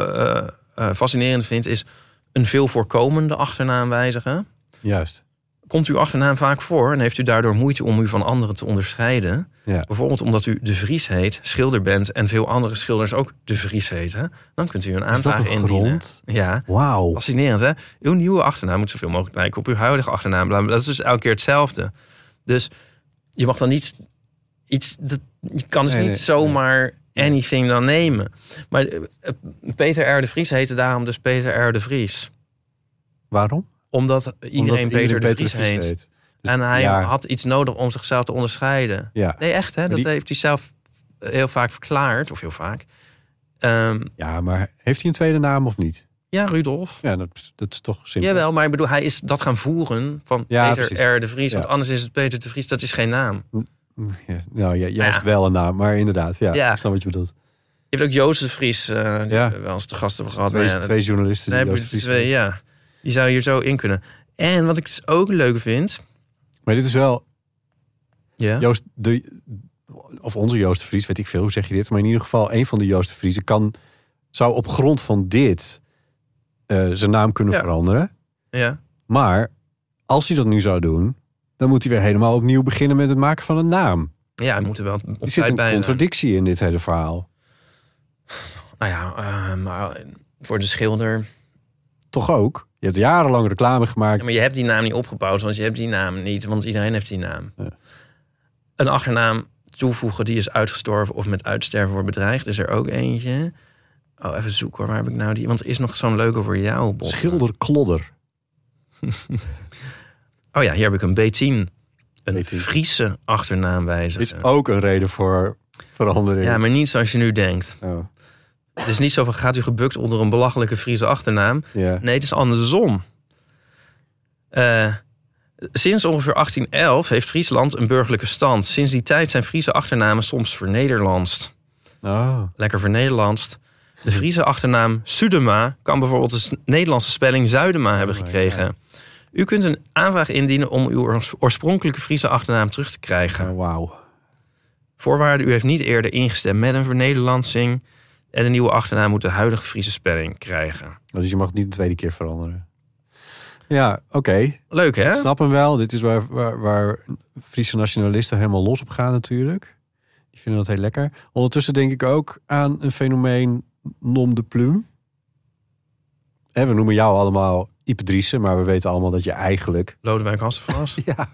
fascinerend vind, is een veel voorkomende achternaam wijzigen. Juist. komt uw achternaam vaak voor en heeft u daardoor moeite om u van anderen te onderscheiden. Ja. Bijvoorbeeld omdat u De Vries heet, schilder bent en veel andere schilders ook De Vries heten. Dan kunt u een aanvraag indienen. Grond? Ja, Wauw. fascinerend hè. Uw nieuwe achternaam moet zoveel mogelijk lijken op uw huidige achternaam. Dat is dus elke keer hetzelfde. Dus je mag dan niet je kan dus niet zomaar anything dan nemen. Maar Peter R. de Vries heette daarom dus Peter R. de Vries. Waarom? Omdat iedereen Peter de Vries heet. Dus, en hij had iets nodig om zichzelf te onderscheiden. Ja. Nee, echt hè. Dat heeft hij zelf heel vaak verklaard. Of heel vaak. Ja, maar heeft hij een tweede naam of niet? Ja, Rudolf. Ja, dat is toch simpel. Jawel, maar ik bedoel, hij is dat gaan voeren van Peter precies. R. de Vries. Ja. Want anders is het Peter de Vries, dat is geen naam. Ja, nou, juist wel een naam, maar inderdaad. Ja, ik snap wat je bedoelt. Je hebt ook Joost de Vries, die we wel eens te gast hebben gehad. Twee journalisten die Joost de Vries twee, ja, die zou hier zo in kunnen. En wat ik dus ook leuk vind... Maar dit is wel... Ja? Joost, of onze Joost de Vries, weet ik veel, hoe zeg je dit? Maar in ieder geval, een van de Joost de Vriezen zou op grond van dit zijn naam kunnen veranderen. Ja. Maar als hij dat nu zou doen, dan moet hij weer helemaal opnieuw beginnen met het maken van een naam. Ja, hij moet er wel Er zit een contradictie in dit hele verhaal. Nou ja, maar voor de schilder... Toch ook? Je hebt jarenlang reclame gemaakt. Ja, maar je hebt die naam niet opgebouwd, want je hebt die naam niet. Want iedereen heeft die naam. Ja. Een achternaam toevoegen die is uitgestorven of met uitsterven wordt bedreigd, is er ook eentje. Oh, even zoeken hoor. Waar heb ik nou die? Want er is nog zo'n leuke voor jou, Bob. Schilderklodder. Oh ja, hier heb ik een B10. Een Friese achternaamwijzer. Is ook een reden voor verandering. Ja, maar niet zoals je nu denkt. Oh. Het is niet zo van, gaat u gebukt onder een belachelijke Friese achternaam? Ja. Nee, het is andersom. Sinds ongeveer 1811 heeft Friesland een burgerlijke stand. Sinds die tijd zijn Friese achternamen soms vernederlandst. Oh. Lekker vernederlandst. De Friese achternaam Sudema kan bijvoorbeeld de Nederlandse spelling Zuidema hebben gekregen. Ja. U kunt een aanvraag indienen om uw oorspronkelijke Friese achternaam terug te krijgen. Oh, wauw. Voorwaarde, u heeft niet eerder ingestemd met een vernederlandsing. En de nieuwe achternaam moet de huidige Friese spelling krijgen. Dus je mag het niet de tweede keer veranderen. Ja, oké. Leuk, hè? Ik snap hem wel. Dit is waar Friese nationalisten helemaal los op gaan natuurlijk. Die vinden dat heel lekker. Ondertussen denk ik ook aan een fenomeen nom de plume. We noemen jou allemaal Ipe Driessen, maar we weten allemaal dat je eigenlijk... Lodewijk Hasselfras. Ja.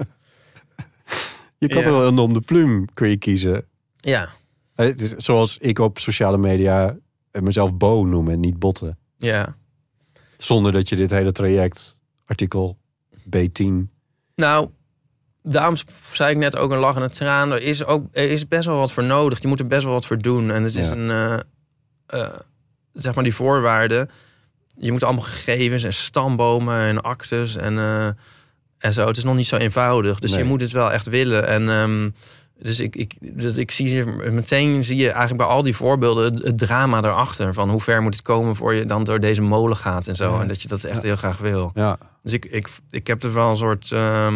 Je kan toch wel een nom de plume kun je kiezen. Ja. Het is zoals ik op sociale media mezelf Bo noem en niet Botten. Ja. Zonder dat je dit hele traject, artikel B10... Nou, daarom zei ik net ook een lach en een traan. Er is best wel wat voor nodig. Je moet er best wel wat voor doen. En het is zeg maar die voorwaarden. Je moet allemaal gegevens en stambomen en actes en zo. Het is nog niet zo eenvoudig. Dus je moet het wel echt willen. En dus ik zie meteen zie je eigenlijk bij al die voorbeelden het drama erachter. Van hoe ver moet het komen voor je dan door deze molen gaat en zo. Ja. En dat je dat echt heel graag wil. Ja. Dus ik heb er wel een soort...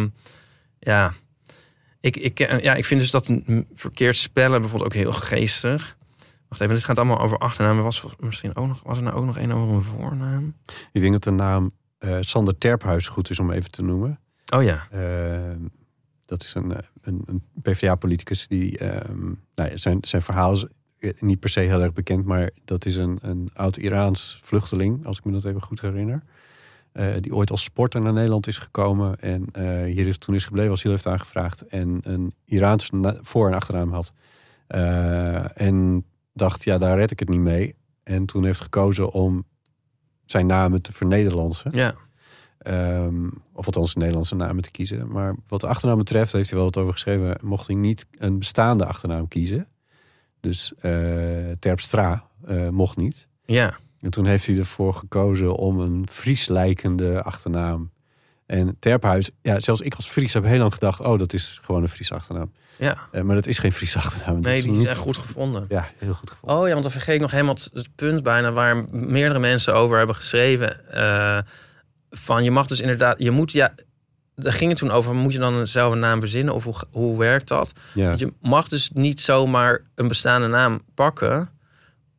Ik vind dus dat verkeerd spellen bijvoorbeeld ook heel geestig. Wacht even, dit gaat allemaal over achternaam. Was er nou ook nog één over een voornaam? Ik denk dat de naam Sander Terphuis goed is om even te noemen. Oh ja. Dat is een PvdA-politicus die... zijn verhaal is niet per se heel erg bekend, maar dat is een oud-Iraans vluchteling, als ik me dat even goed herinner. Die ooit als sporter naar Nederland is gekomen en toen is gebleven als hij heeft aangevraagd en een Iraans voor- en achternaam had. En dacht, ja, daar red ik het niet mee. En toen heeft gekozen om zijn namen te vernederlandsen. Ja. Of althans Nederlandse namen te kiezen. Maar wat de achternaam betreft, heeft hij wel wat over geschreven, mocht hij niet een bestaande achternaam kiezen. Dus Terpstra mocht niet. Ja. En toen heeft hij ervoor gekozen om een Fries lijkende achternaam. En Terphuis, ja, zelfs ik als Fries heb heel lang gedacht, oh, dat is gewoon een Fries achternaam. Ja. Maar dat is geen Fries achternaam. Nee, die is echt goed gevonden. Ja, heel goed gevonden. Oh ja, want dan vergeet ik nog helemaal het punt bijna waar meerdere mensen over hebben geschreven. Van je mag dus inderdaad, je moet, ja, daar ging het toen over, moet je dan zelf een naam verzinnen of hoe werkt dat? Ja. Want je mag dus niet zomaar een bestaande naam pakken,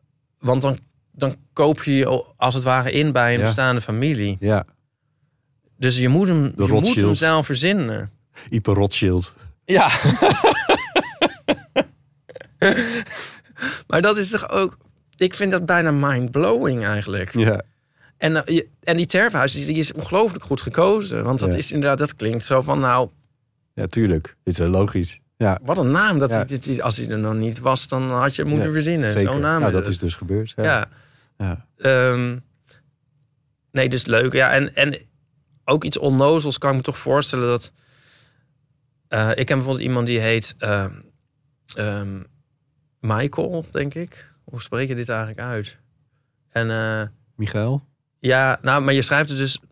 want dan koop je je als het ware in bij een bestaande familie. Ja. Dus je moet hem zelf verzinnen. Ipe Rothschild. Ja. Maar dat is toch ook... Ik vind dat bijna mind-blowing eigenlijk. Ja. En die Terphuis, die is ongelooflijk goed gekozen. Want dat is inderdaad, dat klinkt zo van nou... Ja, tuurlijk. Dit is wel logisch. Ja. Wat een naam. Als hij er nog niet was, dan had je moeten verzinnen. Zeker. Zo'n naam. Ja, dat is dus gebeurd. Ja. Nee, dus leuk. Ja, en ook iets onnozels kan ik me toch voorstellen dat... ik heb bijvoorbeeld iemand die heet Michael, denk ik. Hoe spreek je dit eigenlijk uit? En Michael? Ja, nou, maar je schrijft het dus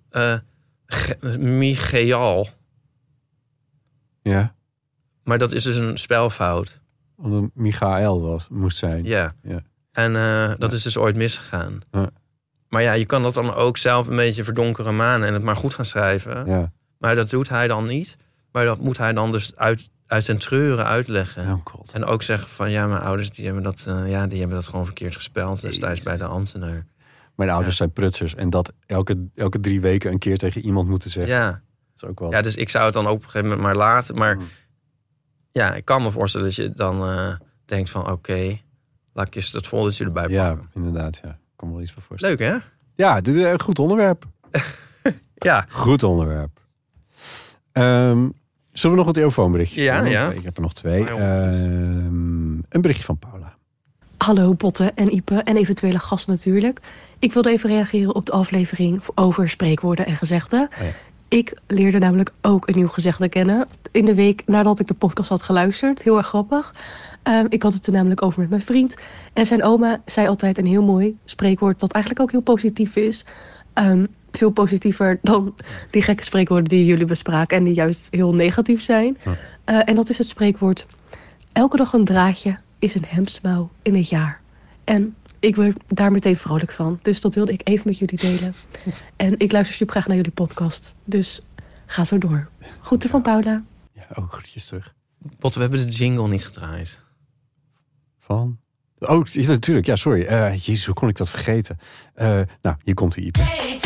Michael. Ja. Maar dat is dus een spelfout. Omdat Michael moest zijn. Ja. En dat is dus ooit misgegaan. Ja. Maar ja, je kan dat dan ook zelf een beetje verdonkeren manen en het maar goed gaan schrijven. Ja. Maar dat doet hij dan niet. Maar dat moet hij dan dus uit zijn treuren uitleggen. Oh God. En ook zeggen van ja, mijn ouders die hebben dat gewoon verkeerd gespeld destijds bij de ambtenaar. Mijn ouders zijn prutsers en dat elke 3 weken een keer tegen iemand moeten zeggen. Ja. Dat is ook wel... Ja, dus ik zou het dan op een gegeven moment maar laten. Maar ja, ik kan me voorstellen dat je dan denkt van oké, laat ik eens dat foldertje erbij pakken. Ja, inderdaad. Ja. Ik kan me wel iets voor voorstellen. Leuk, hè? Ja, dit is een goed onderwerp. Ja. Goed onderwerp. Zullen we nog een telefoonberichtje? Ja. Ik heb er nog 2. Een berichtje van Paula. Hallo Botte en Ipe en eventuele gast natuurlijk. Ik wilde even reageren op de aflevering over spreekwoorden en gezegden. Oh ja. Ik leerde namelijk ook een nieuw gezegde kennen in de week nadat ik de podcast had geluisterd. Heel erg grappig. Ik had het er namelijk over met mijn vriend. En zijn oma zei altijd een heel mooi spreekwoord dat eigenlijk ook heel positief is. Veel positiever dan die gekke spreekwoorden die jullie bespraken en die juist heel negatief zijn. En dat is het spreekwoord: elke dag een draadje is een hemdsmouw in het jaar. En ik word daar meteen vrolijk van. Dus dat wilde ik even met jullie delen. En ik luister super graag naar jullie podcast. Dus ga zo door. Groeten van Paula. Ja, groetjes terug. Botte, we hebben de jingle niet gedraaid. Van? Oh, natuurlijk. Ja, sorry. Jezus, hoe kon ik dat vergeten? Nou, hier komt hij.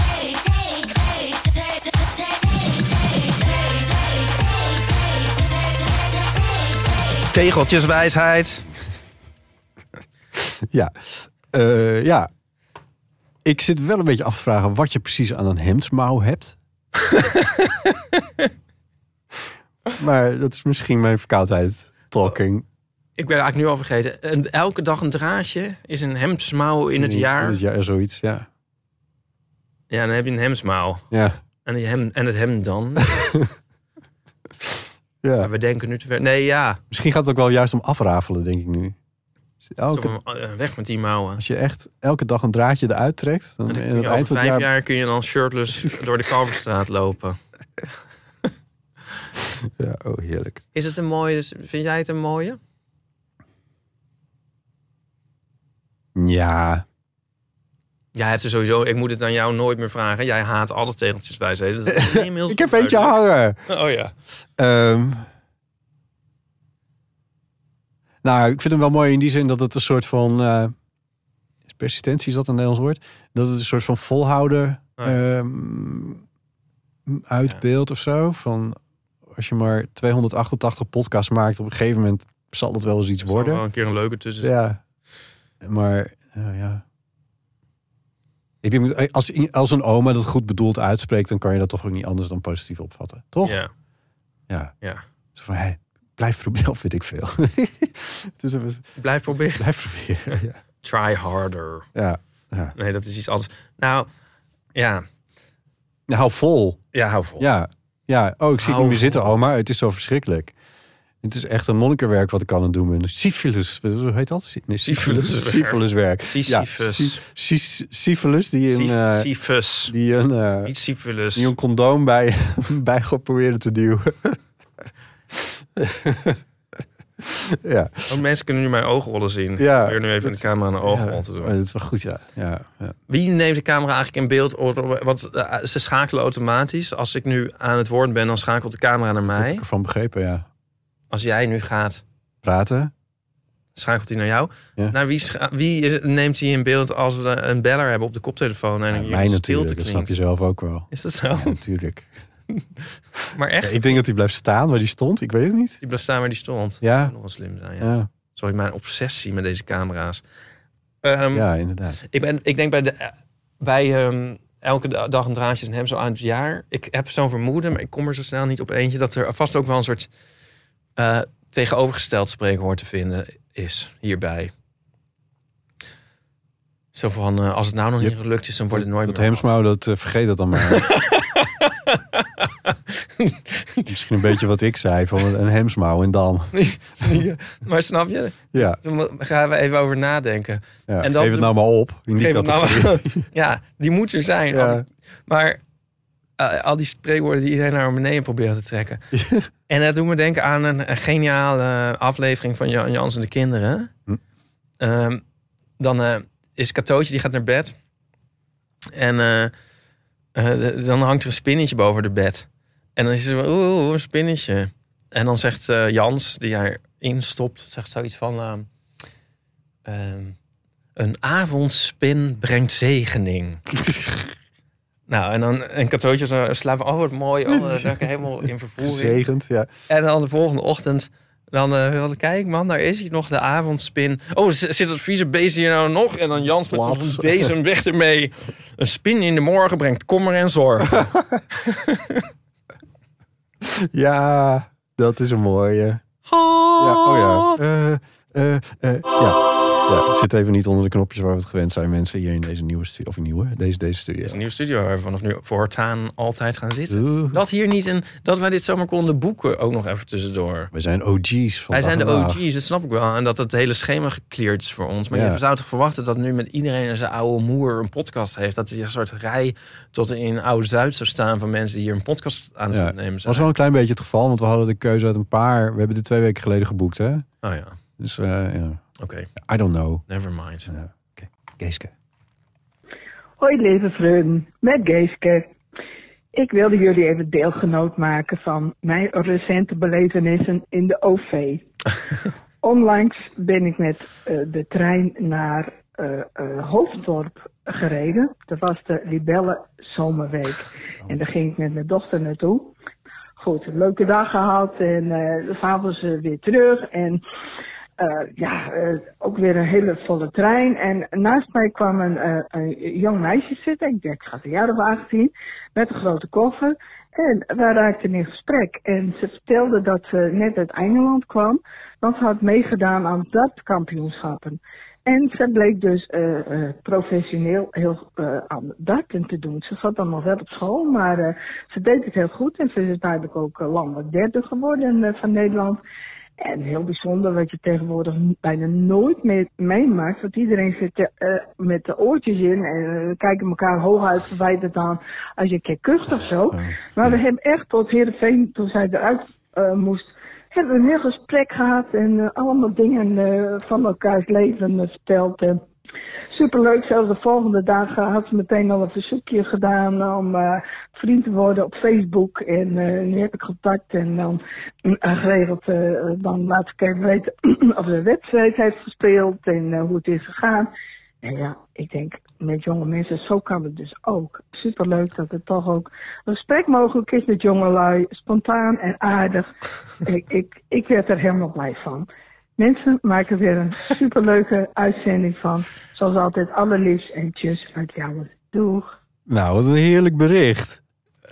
Tegeltjeswijsheid. Ja. Ja. Ik zit wel een beetje af te vragen wat je precies aan een hemdsmouw hebt. Maar dat is misschien mijn verkoudheid talking. Ik ben eigenlijk nu al vergeten. Elke dag een draadje is een hemdsmouw in het jaar. In het jaar, zoiets, ja. Ja, dan heb je een hemdsmouw. Ja. En het hemd dan. Ja. Maar we denken nu te ver. Nee, ja. Misschien gaat het ook wel juist om afrafelen, denk ik nu. Weg met die mouwen. Als je echt elke dag een draadje eruit trekt, dan in het eind van het 5 jaar kun je dan shirtless door de Kalverstraat lopen. Ja, oh heerlijk. Is het een mooie? Vind jij het een mooie? Ja. Jij hebt er sowieso. Ik moet het aan jou nooit meer vragen. Jij haat alle tegeltjeswijsheden. Ik heb eentje hangen. Oh ja. Nou, ik vind hem wel mooi in die zin dat het een soort van persistentie, is dat een Nederlands woord? Dat het een soort van volhouden uitbeeld of zo. Van als je maar 288 podcasts maakt, op een gegeven moment zal dat wel eens iets worden. Wel een keer een leuke tussen. Ja, maar ja. Ik denk, als een oma dat goed bedoeld uitspreekt, dan kan je dat toch ook niet anders dan positief opvatten, toch? Ja. Zo van, hey, blijf proberen, of weet ik veel. Dus blijf proberen. Blijf proberen, ja. Try harder. Ja. Nee, dat is iets anders. Nou, ja. Hou vol. Ja, hou vol. Ja. Oh, ik zie het niet meer zitten, oma. Het is zo verschrikkelijk. Het is echt een monnikenwerk wat ik aan het doen ben. Syphilis, hoe heet dat? Nee, syphiliswerk. Syphilis, die een condoom bij probeerde te duwen. Ja. Ook mensen kunnen nu mijn oogrollen zien. Ja, ik probeer nu even in de camera een oogrol te doen. Dat is wel goed, ja. Wie neemt de camera eigenlijk in beeld? Want ze schakelen automatisch. Als ik nu aan het woord ben, dan schakelt de camera naar mij. Dat heb ik ervan begrepen, ja. Als jij nu gaat praten, schakelt hij naar jou. Ja. Nou, wie neemt hij in beeld als we een beller hebben op de koptelefoon? En mij natuurlijk, dat snap je zelf ook wel. Is dat zo? Ja, natuurlijk. Maar echt? Ja, ik denk dat hij blijft staan waar hij stond. Ik weet het niet. Die blijft staan waar die stond. Ja. Dat zou nog wel slim zijn, ja. Sorry, mijn obsessie met deze camera's. Ja, inderdaad. Ik denk bij elke dag een draadje en hem zo aan het jaar. Ik heb zo'n vermoeden, maar ik kom er zo snel niet op eentje, dat er vast ook wel een soort tegenovergesteld spreekwoord te vinden is hierbij. Zo van, als het nou nog niet gelukt is, dan wordt het nooit meer. Dat hemsmouw, dat vergeet dat dan maar. Misschien een beetje wat ik zei, van een hemsmouw en dan. Ja, maar snap je? Ja. Daar gaan we even over nadenken. Ja, en dan geef het nou maar op. In die categorie. Ja, die moet er zijn. Ja. Maar al die spreekwoorden die iedereen naar beneden probeert te trekken. En dat doet me denken aan een geniale aflevering van Jan Jans en de kinderen. Dan is Katootje, die gaat naar bed. En dan hangt er een spinnetje boven de bed. En dan is er een spinnetje. En dan zegt Jans, die daarin stopt, zegt zoiets van... een avondspin brengt zegening. Nou, en dan een Katootje zo slapen. Oh, wat mooi. Oh, dat is helemaal in vervoering. Gezegend, ja. En dan de volgende ochtend... Dan kijk man, daar is hij nog, de avondspin. Oh, zit dat vieze beest hier nou nog? En dan Jans met zijn bezem weg ermee. Een spin in de morgen brengt kommer en zorg. Ja, dat is een mooie. Ja, oh ja. Ja, het zit even niet onder de knopjes waar we het gewend zijn, mensen, hier in deze nieuwe studio. Of deze studio. Deze nieuwe studio waar we vanaf nu voortaan altijd gaan zitten. Dat wij dit zomaar konden boeken, ook nog even tussendoor. We zijn OG's van. Wij zijn de OG's, dat snap ik wel. En dat het hele schema gecleared is voor ons. Maar je zou toch verwachten dat nu met iedereen en zijn oude moer een podcast heeft. Dat er een soort rij tot in Oud-Zuid zou staan van mensen die hier een podcast aan het opnemen zijn. Dat was wel een klein beetje het geval, want we hadden de keuze uit een paar. We hebben dit 2 weken geleden geboekt, hè? Oh ja. Dus ja. Oké. I don't know. Never mind. Oké. Geeske. Hoi lieve vrienden, met Geeske. Ik wilde jullie even deelgenoot maken van mijn recente belevenissen in de OV. Onlangs ben ik met de trein naar Hoofddorp gereden. Dat was de Libelle Zomerweek. En daar ging ik met mijn dochter naartoe. Goed, een leuke dag gehad en 's avonds weer terug. En ook weer een hele volle trein. En naast mij kwam een jong meisje zitten. Ik denk, het gaat een jaar of 18. Met een grote koffer. En wij raakten in gesprek. En ze vertelde dat ze net uit Engeland kwam. Want ze had meegedaan aan dartkampioenschappen. En ze bleek dus professioneel heel aan darten te doen. Ze zat dan nog wel op school, maar ze deed het heel goed. En ze is uiteindelijk ook landelijk derde geworden van Nederland. En heel bijzonder wat je tegenwoordig bijna nooit meer meemaakt. Want iedereen zit met de oortjes in en kijken elkaar hooguit verwijtend aan als je een keer kust of zo. Maar we hebben echt tot Heerenveen, toen zij eruit moest, hebben we een heel gesprek gehad en allemaal dingen van elkaars leven verteld. Superleuk, zelfs de volgende dag had ze meteen al een verzoekje gedaan om vriend te worden op Facebook. En nu heb ik contact en dan geregeld, dan laat ik even weten of ze een wedstrijd heeft gespeeld en hoe het is gegaan. En ja, ik denk met jonge mensen, zo kan het dus ook. Superleuk dat het toch ook een gesprek mogelijk is met jongelui, spontaan en aardig. Ik werd er helemaal blij van. Mensen maken weer een superleuke uitzending van. Zoals altijd, allerliefst en tjus uit jou. Doeg. Nou, wat een heerlijk bericht.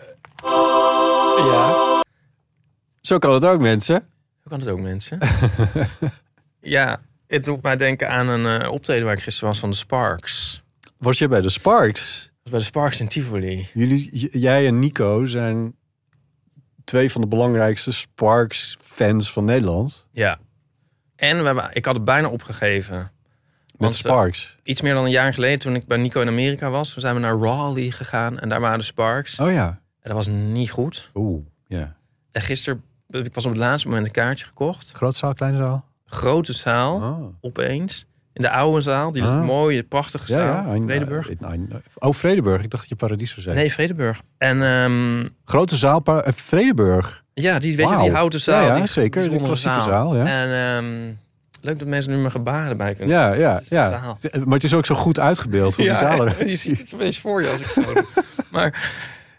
Ja. Zo kan het ook, mensen. Zo kan het ook, mensen. Ja, het doet mij denken aan een optreden waar ik gisteren was van de Sparks. Was je bij de Sparks? Ik was bij de Sparks in Tivoli. Jij en Nico zijn 2 van de belangrijkste Sparks-fans van Nederland. Ja. En ik had het bijna opgegeven. Met Sparks? Iets meer dan een jaar geleden, toen ik bij Nico in Amerika was, zijn we naar Raleigh gegaan en daar waren de Sparks. Oh ja. En dat was niet goed. Oeh, ja. En gisteren, ik was op het laatste moment een kaartje gekocht. Grote zaal, kleine zaal? Grote zaal, opeens. In de oude zaal, die mooie, prachtige zaal. Ja, Vredenburg. Vredenburg. Ik dacht dat je Paradiso zei. Nee, Vredenburg. En, grote zaal, Vredenburg. Ja, die houten zaal. Ja, zeker. Die klassieke zaal. Ja. En Leuk dat mensen nu mijn gebaren bij kunnen. Ja. Maar het is ook zo goed uitgebeeld hoe die zaal eruit ziet. Je ziet het opeens voor je als ik zo doe. Maar...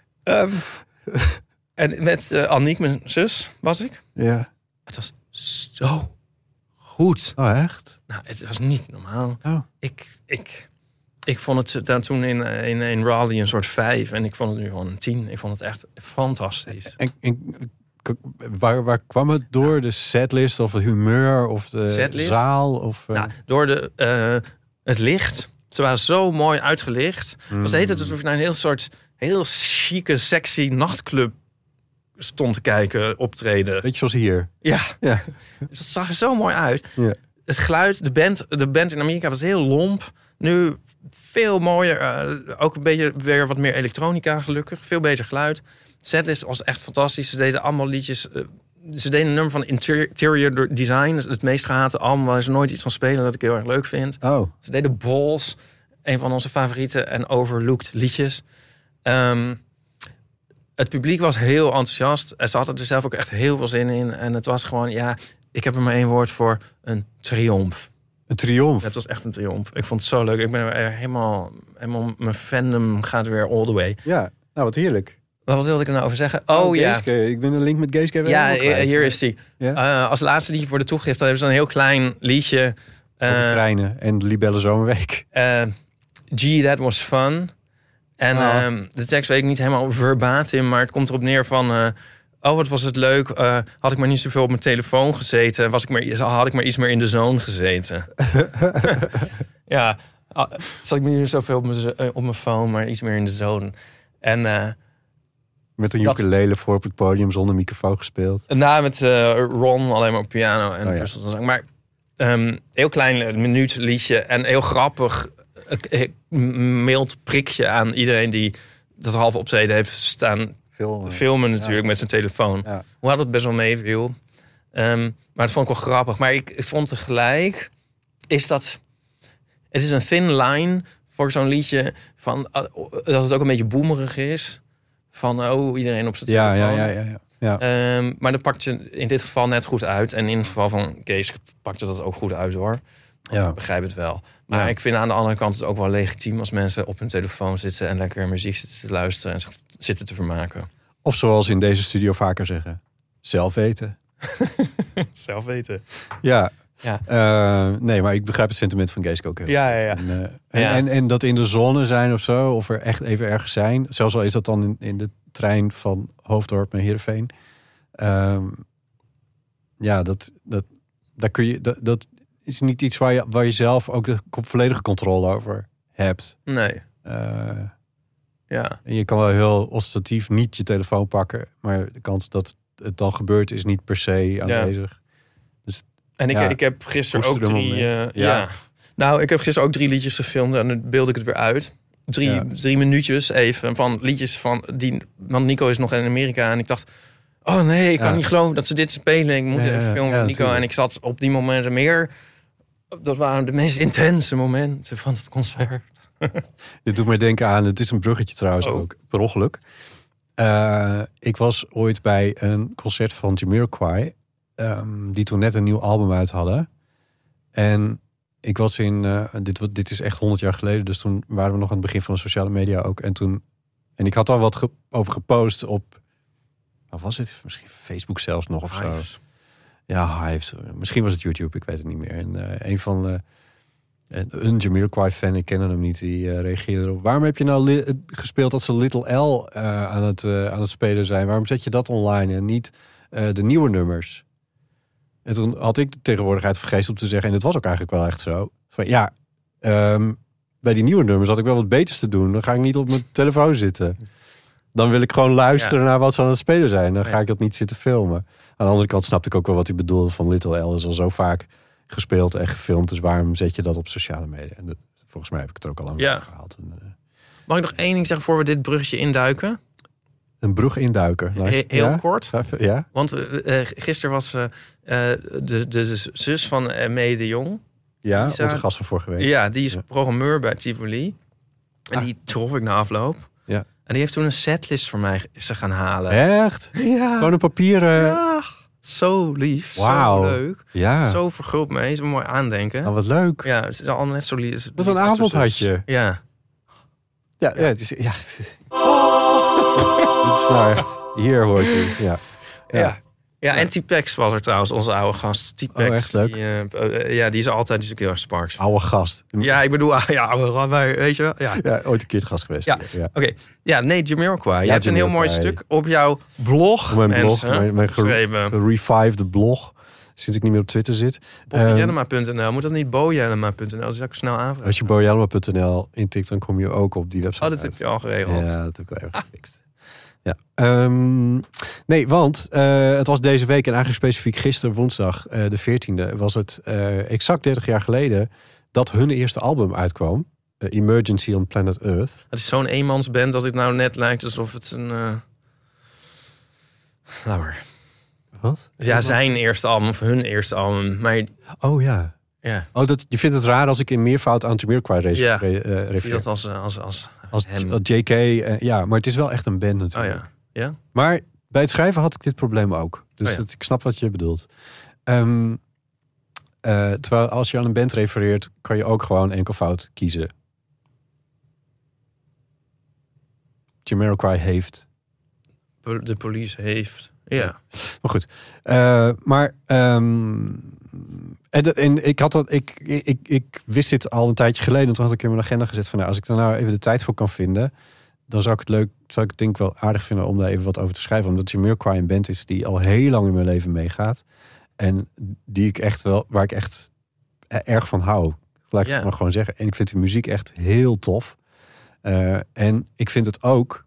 en met Annick, mijn zus, was ik. Ja. Het was zo goed. Oh, echt? Nou, het was niet normaal. Oh. Ik vond het dan toen in Raleigh een soort 5. En ik vond het nu gewoon een 10. Ik vond het echt fantastisch. En waar kwam het door? De setlist of het humeur of de setlist? Zaal? Of, door het licht. Ze waren zo mooi uitgelicht. Was het alsof ik naar een heel chique, sexy nachtclub stond te kijken, optreden. Beetje zoals hier. Ja. Dus dat zag er zo mooi uit. Ja. Het geluid, de band in Amerika was heel lomp. Nu veel mooier. Ook een beetje weer wat meer elektronica, gelukkig. Veel beter geluid. Setlist was echt fantastisch. Ze deden allemaal liedjes. Ze deden een nummer van Interior Design. Het meest gehate album waar ze nooit iets van spelen. Dat ik heel erg leuk vind. Oh. Ze deden Balls. Een van onze favoriete en overlooked liedjes. Het publiek was heel enthousiast. En ze hadden er zelf ook echt heel veel zin in. En het was gewoon, ik heb er maar 1 woord voor. Een triomf. Een triomf? Het was echt een triomf. Ik vond het zo leuk. Ik ben er helemaal mijn fandom gaat weer all the way. Ja, nou wat heerlijk. Wat wilde ik er nou over zeggen? Geeske. Ik ben een link met Geeske. Ja, hier is die. Ja? Als laatste liedje voor de toegift. Dan hebben ze een heel klein liedje. Over treinen en de Libelle Zomerweek. Gee, that was fun. En de tekst weet ik niet helemaal verbatim, maar het komt erop neer van... wat was het leuk. Had ik maar niet zoveel op mijn telefoon gezeten. Had ik maar iets meer in de zone gezeten. Zat ik maar niet zoveel op mijn phone, maar iets meer in de zone. En... met een ukulele voor op het podium zonder microfoon gespeeld. Met Ron alleen maar op piano en zang. Maar heel klein minuut liedje en heel grappig... mild prikje aan iedereen die dat half optreden heeft staan filmen natuurlijk met zijn telefoon. Ja. Hoe had het best wel meeviel. Maar dat vond ik wel grappig. Maar ik vond tegelijk het is een thin line voor zo'n liedje van dat het ook een beetje boemerig is. Van iedereen op zijn telefoon. Ja. Maar dat pakt je in dit geval net goed uit. En in het geval van Kees pakte dat ook goed uit hoor. Ik begrijp het wel. Maar ik vind aan de andere kant het ook wel legitiem... als mensen op hun telefoon zitten... en lekker muziek zitten te luisteren en zich zitten te vermaken. Of zoals in deze studio vaker zeggen... zelf weten. Zelf weten. Ja. Nee, maar ik begrijp het sentiment van Geeske ook heel goed. En dat in de zone zijn of zo... of er echt even ergens zijn... zelfs al is dat dan in de trein van Hoofddorp naar Heerenveen... daar kun je... Dat is niet iets waar je zelf ook de volledige controle over hebt. Nee. En je kan wel heel ostentatief niet je telefoon pakken, maar de kans dat het dan gebeurt is niet per se aanwezig. Dus, en ik heb gisteren ook 3... Nou, ik heb gisteren ook 3 liedjes gefilmd en dan beeld ik het weer uit. 3 minuutjes even van liedjes want Nico is nog in Amerika en ik dacht... Oh nee, ik kan niet geloven dat ze dit spelen. Ik moet even filmen met Nico. En ik zat op die momenten meer... Dat waren de meest intense momenten van het concert. Dit doet mij denken aan... Het is een bruggetje trouwens ook. Per ongeluk. Ik was ooit bij een concert van Jamiroquai. Die toen net een nieuw album uit hadden. En ik was in... Dit is echt 100 jaar geleden. Dus toen waren we nog aan het begin van de sociale media ook. En ik had daar wat over gepost op... Waar was het? Misschien Facebook zelfs nog of zo. Ja, Hives. Misschien was het YouTube, ik weet het niet meer. En een Jamiroquai fan, ik ken hem niet, die reageerde erop. Waarom heb je nou gespeeld dat ze Little L aan het spelen zijn? Waarom zet je dat online en niet de nieuwe nummers? En toen had ik de tegenwoordigheid vergeest om te zeggen, en het was ook eigenlijk wel echt zo, van bij die nieuwe nummers had ik wel wat beters te doen. Dan ga ik niet op mijn telefoon zitten. Dan wil ik gewoon luisteren naar wat ze aan het spelen zijn. Dan ga ik dat niet zitten filmen. Aan de andere kant snapte ik ook wel wat hij bedoelde van Little L is al zo vaak gespeeld en gefilmd. Dus waarom zet je dat op sociale media? En volgens mij heb ik het er ook al aan gehaald. Mag ik nog 1 ding zeggen voor we dit bruggetje induiken? Een brug induiken? Heel kort. Ja? Want gisteren was de zus van Mee de Jong. Ja, onze gast van vorige week. Ja, die is programmeur bij Tivoli. En die trof ik na afloop. Ja. En die heeft toen een setlist voor mij gaan halen. Echt? Ja. Gewoon een papieren... Ja. Zo lief, Wauw. zo leuk. Ja. Zo verguld mee, zo mooi aandenken. Oh, wat leuk. Ja, het is al net zo lief. Wat een avond had je. Ja. Ja. Het is, ja. Het is nou echt... Hier hoort u. Ja, en T-Pex was er trouwens, onze oude gast. T-Pex. Oh, echt leuk. Die is altijd die is ook heel erg Sparks. Oude gast. Ja, ik bedoel, oude gast, weet je wel. Ja, ooit een keer gast geweest. Ja, oké. Ja, nee, Jamiroquai. Je hebt een heel mooi stuk op jouw blog. Op mijn blog, mijn gerevived blog. Sinds ik niet meer op Twitter zit. Bottejellema.nl. Moet dat niet Bojellema.nl? Dat is ook snel aanvragen. Als je Bojellema.nl intikt, dan kom je ook op die website. Oh, dat heb je al geregeld. Ja, dat heb ik wel even gefixt. Ja. Nee, want het was deze week en eigenlijk specifiek gisteren woensdag de 14e... was het exact 30 jaar geleden dat hun eerste album uitkwam. Emergency on Planet Earth. Het is zo'n eenmansband dat het nou net lijkt alsof het een... Laat maar. Wat? Ja, zijn eerste album of hun eerste album. Maar... Oh ja. Ja. Oh, je vindt het raar als ik in meervoud aan Jamiroquai refereer. Zie dat als JK. Ja, maar het is wel echt een band natuurlijk. Oh ja. Ja. Maar bij het schrijven had ik dit probleem ook. Dus ik snap wat je bedoelt. Terwijl als je aan een band refereert, kan je ook gewoon enkelvoud kiezen. Jamiroquai heeft. De police heeft. Ja. Maar goed. En ik had dat. Ik wist dit al een tijdje geleden. Toen had ik in mijn agenda gezet van, als ik er nou even de tijd voor kan vinden, dan zou ik het leuk, zou ik het denk ik wel aardig vinden om daar even wat over te schrijven. Omdat Jamiroquai een band is die al heel lang in mijn leven meegaat. En die ik echt wel, waar ik echt erg van hou. Laat ik het maar gewoon zeggen. En ik vind de muziek echt heel tof. En ik vind het ook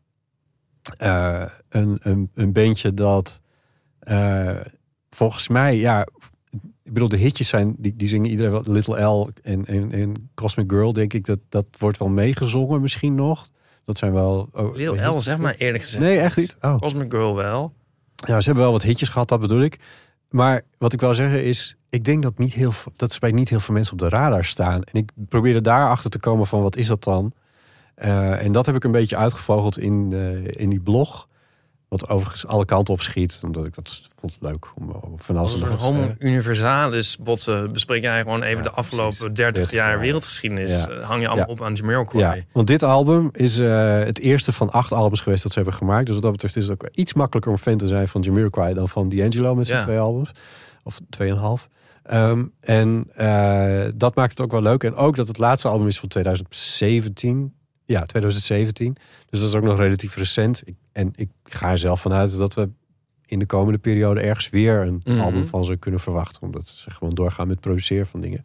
een bandje dat volgens mij, ik bedoel, de hitjes zijn, die zingen iedereen wel. Little L en Cosmic Girl, denk ik, dat wordt wel meegezongen misschien nog. Dat zijn wel... Little L, zeg maar eerlijk gezegd. Nee, echt niet. Oh. Cosmic Girl wel. Ja, ze hebben wel wat hitjes gehad, dat bedoel ik. Maar wat ik wil zeggen is, ik denk dat ze bij niet heel veel mensen op de radar staan. En ik probeerde daar achter te komen van, wat is dat dan? En dat heb ik een beetje uitgevogeld in die blog. Wat overigens alle kanten op schiet. Omdat ik dat vond leuk. Om van alles als een homo universalis botten bespreek jij gewoon even de afgelopen 30 jaar wereldgeschiedenis. Ja. Hang je allemaal op aan Jamiroquai. Ja, want dit album is het eerste van 8 albums geweest dat ze hebben gemaakt. Dus wat dat betreft is het ook iets makkelijker om fan te zijn van Jamiroquai dan van D'Angelo met zijn 2 albums. Of 2,5. Dat maakt het ook wel leuk. En ook dat het laatste album is van 2017. Ja, 2017. Dus dat is ook nog relatief recent. Ik ga er zelf vanuit dat we in de komende periode ergens weer een album van ze kunnen verwachten. Omdat ze gewoon doorgaan met produceren van dingen.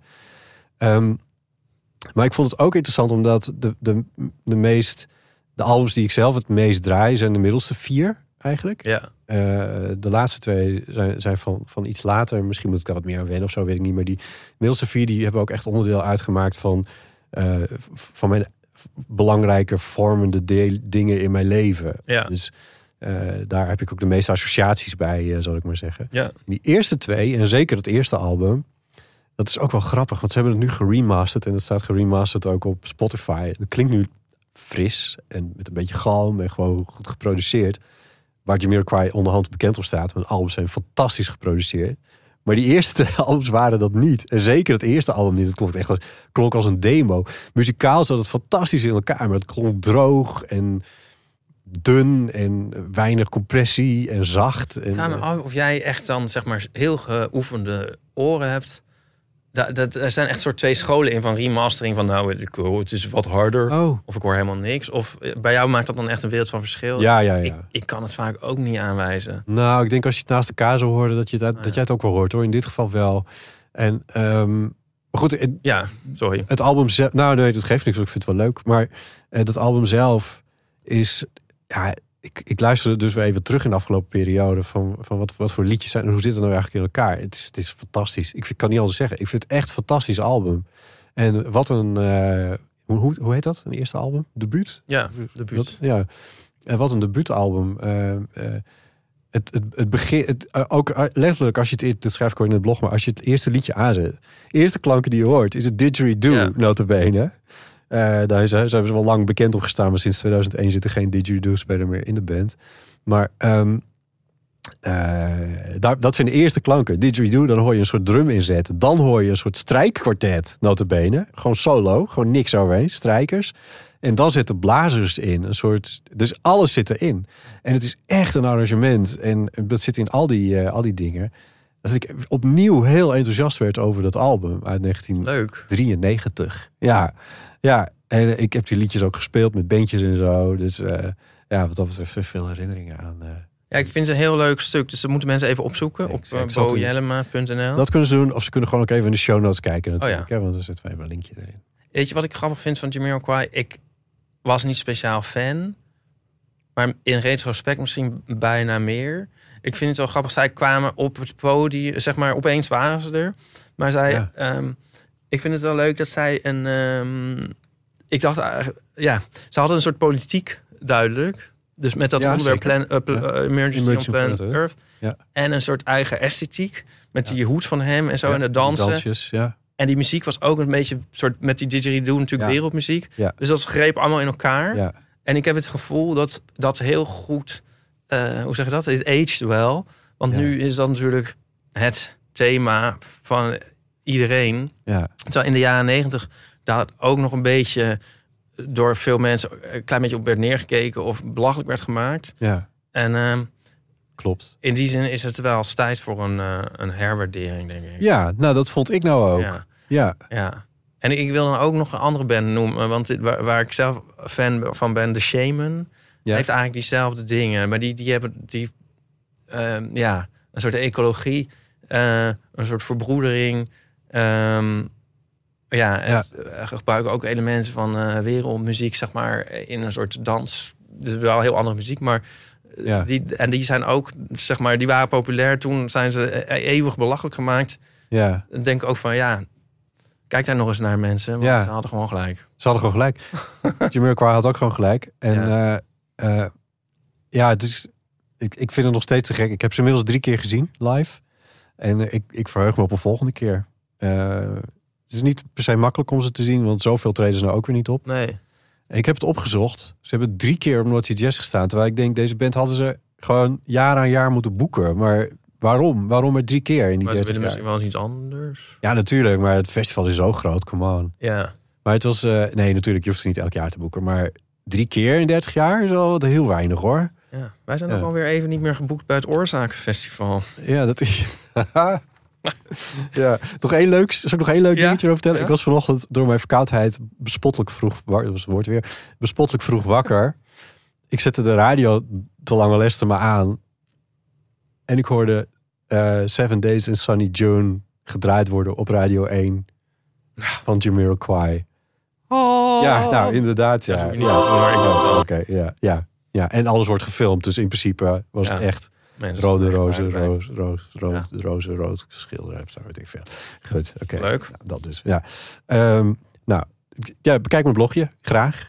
Maar ik vond het ook interessant omdat de albums die ik zelf het meest draai zijn de middelste 4 eigenlijk. Ja. De laatste 2 zijn van iets later. Misschien moet ik daar wat meer aan wennen of zo, weet ik niet. Maar die middelste 4 die hebben ook echt onderdeel uitgemaakt van mijn belangrijke vormende dingen in mijn leven. Ja. Dus daar heb ik ook de meeste associaties bij, zal ik maar zeggen. Ja. Die eerste 2, en zeker het eerste album, dat is ook wel grappig, want ze hebben het nu geremasterd en dat staat geremasterd ook op Spotify. Het klinkt nu fris en met een beetje galm en gewoon goed geproduceerd. Waar Jamiroquai onderhand bekend op staat. Hun albums zijn fantastisch geproduceerd. Maar die eerste 2 albums waren dat niet. En zeker het eerste album niet. Het klonk als een demo. Muzikaal zat het fantastisch in elkaar. Maar het klonk droog en dun en weinig compressie en zacht. Ik vraag me af of jij echt dan zeg maar heel geoefende oren hebt. Er zijn echt soort 2 scholen in van remastering. Van het is wat harder. Of ik hoor helemaal niks. Of bij jou maakt dat dan echt een wereld van verschil. Ja. Ik kan het vaak ook niet aanwijzen. Nou, ik denk als je het naast elkaar zou horen dat jij het ook wel hoort hoor. In dit geval wel. En maar goed. Sorry. Het album zelf. Nou nee, dat geeft niks. Ik vind het wel leuk. Maar dat album zelf is. Ja, ik luisterde dus weer even terug in de afgelopen periode van wat voor liedjes zijn en hoe zit het nou eigenlijk in elkaar. Het is fantastisch. Ik kan niet anders zeggen. Ik vind het echt een fantastisch album. En wat een hoe heet dat? Een eerste album? Debuut? Ja, debuut. En wat een debuutalbum. Het begin, ook letterlijk als je dit schrijf ik ook in het blog, maar als je het eerste liedje aanzet, de eerste klanken die je hoort is het didgeridoo, notabene. Daar hebben ze wel lang bekend op gestaan, maar sinds 2001 zit er geen didgeridoo-speler meer in de band. Maar Dat zijn de eerste klanken. Didgeridoo, dan hoor je een soort drum inzetten. Dan hoor je een soort strijkkwartet, nota bene. Gewoon solo, gewoon niks overheen, strijkers. En dan zitten blazers in. Een soort, dus alles zit erin. En het is echt een arrangement. En dat zit in al die dingen. Dat ik opnieuw heel enthousiast werd over dat album uit 1993. Ja. En ik heb die liedjes ook gespeeld met bandjes en zo. Dus wat dat betreft veel herinneringen aan. Ja, ik vind het een heel leuk stuk. Dus dat moeten mensen even opzoeken op bojellema.nl. Dat kunnen ze doen. Of ze kunnen gewoon ook even in de show notes kijken natuurlijk. Want er zit even een linkje erin. Weet je wat ik grappig vind van Jamiroquai? Ik was niet speciaal fan. Maar in retrospect misschien bijna meer. Ik vind het wel grappig. Zij kwamen op het podium. Zeg maar, opeens waren ze er. Maar zij... ik vind het wel leuk dat zij een... ik dacht eigenlijk... ze hadden een soort politiek duidelijk... Dus met dat onderwerp Emergency on Planet Earth. Ja. En een soort eigen esthetiek. Met die hoed van hem en zo. En de dansen. Dansjes, En die muziek was ook een beetje soort met die didgeridoo natuurlijk wereldmuziek. Ja. Dus dat greep allemaal in elkaar. Ja. En ik heb het gevoel dat dat heel goed... hoe zeg je dat? Het aged wel. Want nu is dat natuurlijk het thema van iedereen. Ja. Terwijl in de jaren 90 daar ook nog een beetje... door veel mensen een klein beetje op werd neergekeken... of belachelijk werd gemaakt. Ja. En klopt. In die zin is het wel tijd voor een herwaardering, denk ik. Ja, nou dat vond ik nou ook. Ja. En ik wil dan ook nog een andere band noemen... want waar ik zelf fan van ben, The Shaman... heeft eigenlijk diezelfde dingen. Maar die hebben een soort ecologie... een soort verbroedering... gebruiken ook elementen van wereldmuziek, zeg maar, in een soort dans. Dus wel heel andere muziek, maar die zijn ook, zeg maar, die waren populair. Toen zijn ze eeuwig belachelijk gemaakt. Ja. Dan denk ik ook van, kijk daar nog eens naar, mensen. Want ze hadden gewoon gelijk. Ze hadden gewoon gelijk. Jamiroquai had ook gewoon gelijk. En het is, ik vind het nog steeds te gek. Ik heb ze inmiddels 3 keer gezien, live. En ik verheug me op een volgende keer. Het is niet per se makkelijk om ze te zien, want zoveel treden ze nou ook weer niet op. Nee. Ik heb het opgezocht. Ze hebben 3 keer op Noordzee Jazz gestaan. Terwijl ik denk, deze band hadden ze gewoon jaar aan jaar moeten boeken. Maar waarom? Waarom maar 3 keer in die 30 jaar? Maar ze willen misschien wel iets anders. Ja, natuurlijk. Maar het festival is zo groot, come on. Ja. Maar het was... nee, natuurlijk, je hoeft ze niet elk jaar te boeken. Maar 3 keer in 30 jaar is wel heel weinig, hoor. Ja. Wij zijn ook alweer even niet meer geboekt bij het Oorzakenfestival. Ja, dat is... Ja, nog één leuk dingetje erover vertellen? Ja? Ik was vanochtend door mijn verkoudheid bespottelijk vroeg wakker. Ik zette de radio te lange leste maar aan. En ik hoorde 7 Days in Sunny June gedraaid worden op Radio 1 van Jamiroquai. Oh. Ja, nou inderdaad. Ja. En alles wordt gefilmd, dus in principe was het echt... Rode rozen, rood schilder. Weet ik veel. Goed, oké. Leuk. Nou, dat dus, ja. Bekijk mijn blogje, graag.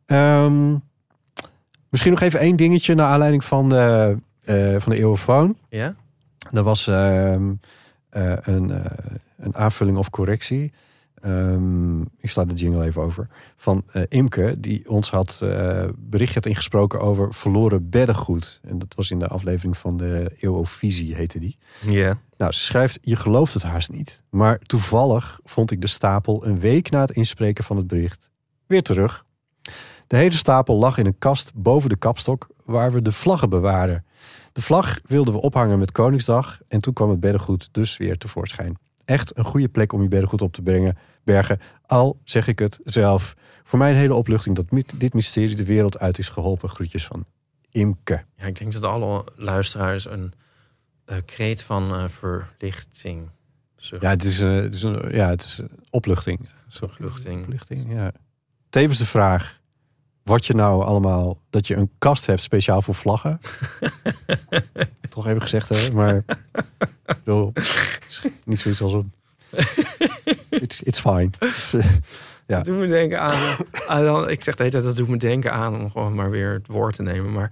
Misschien nog even 1 dingetje naar aanleiding van de Eeuwofoon. Ja? Er was een aanvulling of correctie. Ik sla de jingle even over. Van Imke, die ons had bericht had ingesproken over verloren beddengoed. En dat was in de aflevering van de Eeuwovisie, heette die. Ja. Nou, ze schrijft, je gelooft het haast niet. Maar toevallig vond ik de stapel een week na het inspreken van het bericht weer terug. De hele stapel lag in een kast boven de kapstok waar we de vlaggen bewaarden. De vlag wilden we ophangen met Koningsdag en toen kwam het beddengoed dus weer tevoorschijn. Echt een goede plek om je beddengoed op te bergen. Al zeg ik het zelf. Voor mij een hele opluchting dat dit mysterie de wereld uit is geholpen. Groetjes van Imke. Ja, ik denk dat alle luisteraars een kreet van verlichting. Ja, het is een opluchting. Opluchting. Ja. Tevens de vraag. Wat je nou allemaal... Dat je een kast hebt speciaal voor vlaggen. Toch even gezegd, hè? Maar... niet zoiets als een... It's fine. Dat doet me denken aan... ik zeg de hele tijd, dat doet me denken aan... om gewoon maar weer het woord te nemen. Maar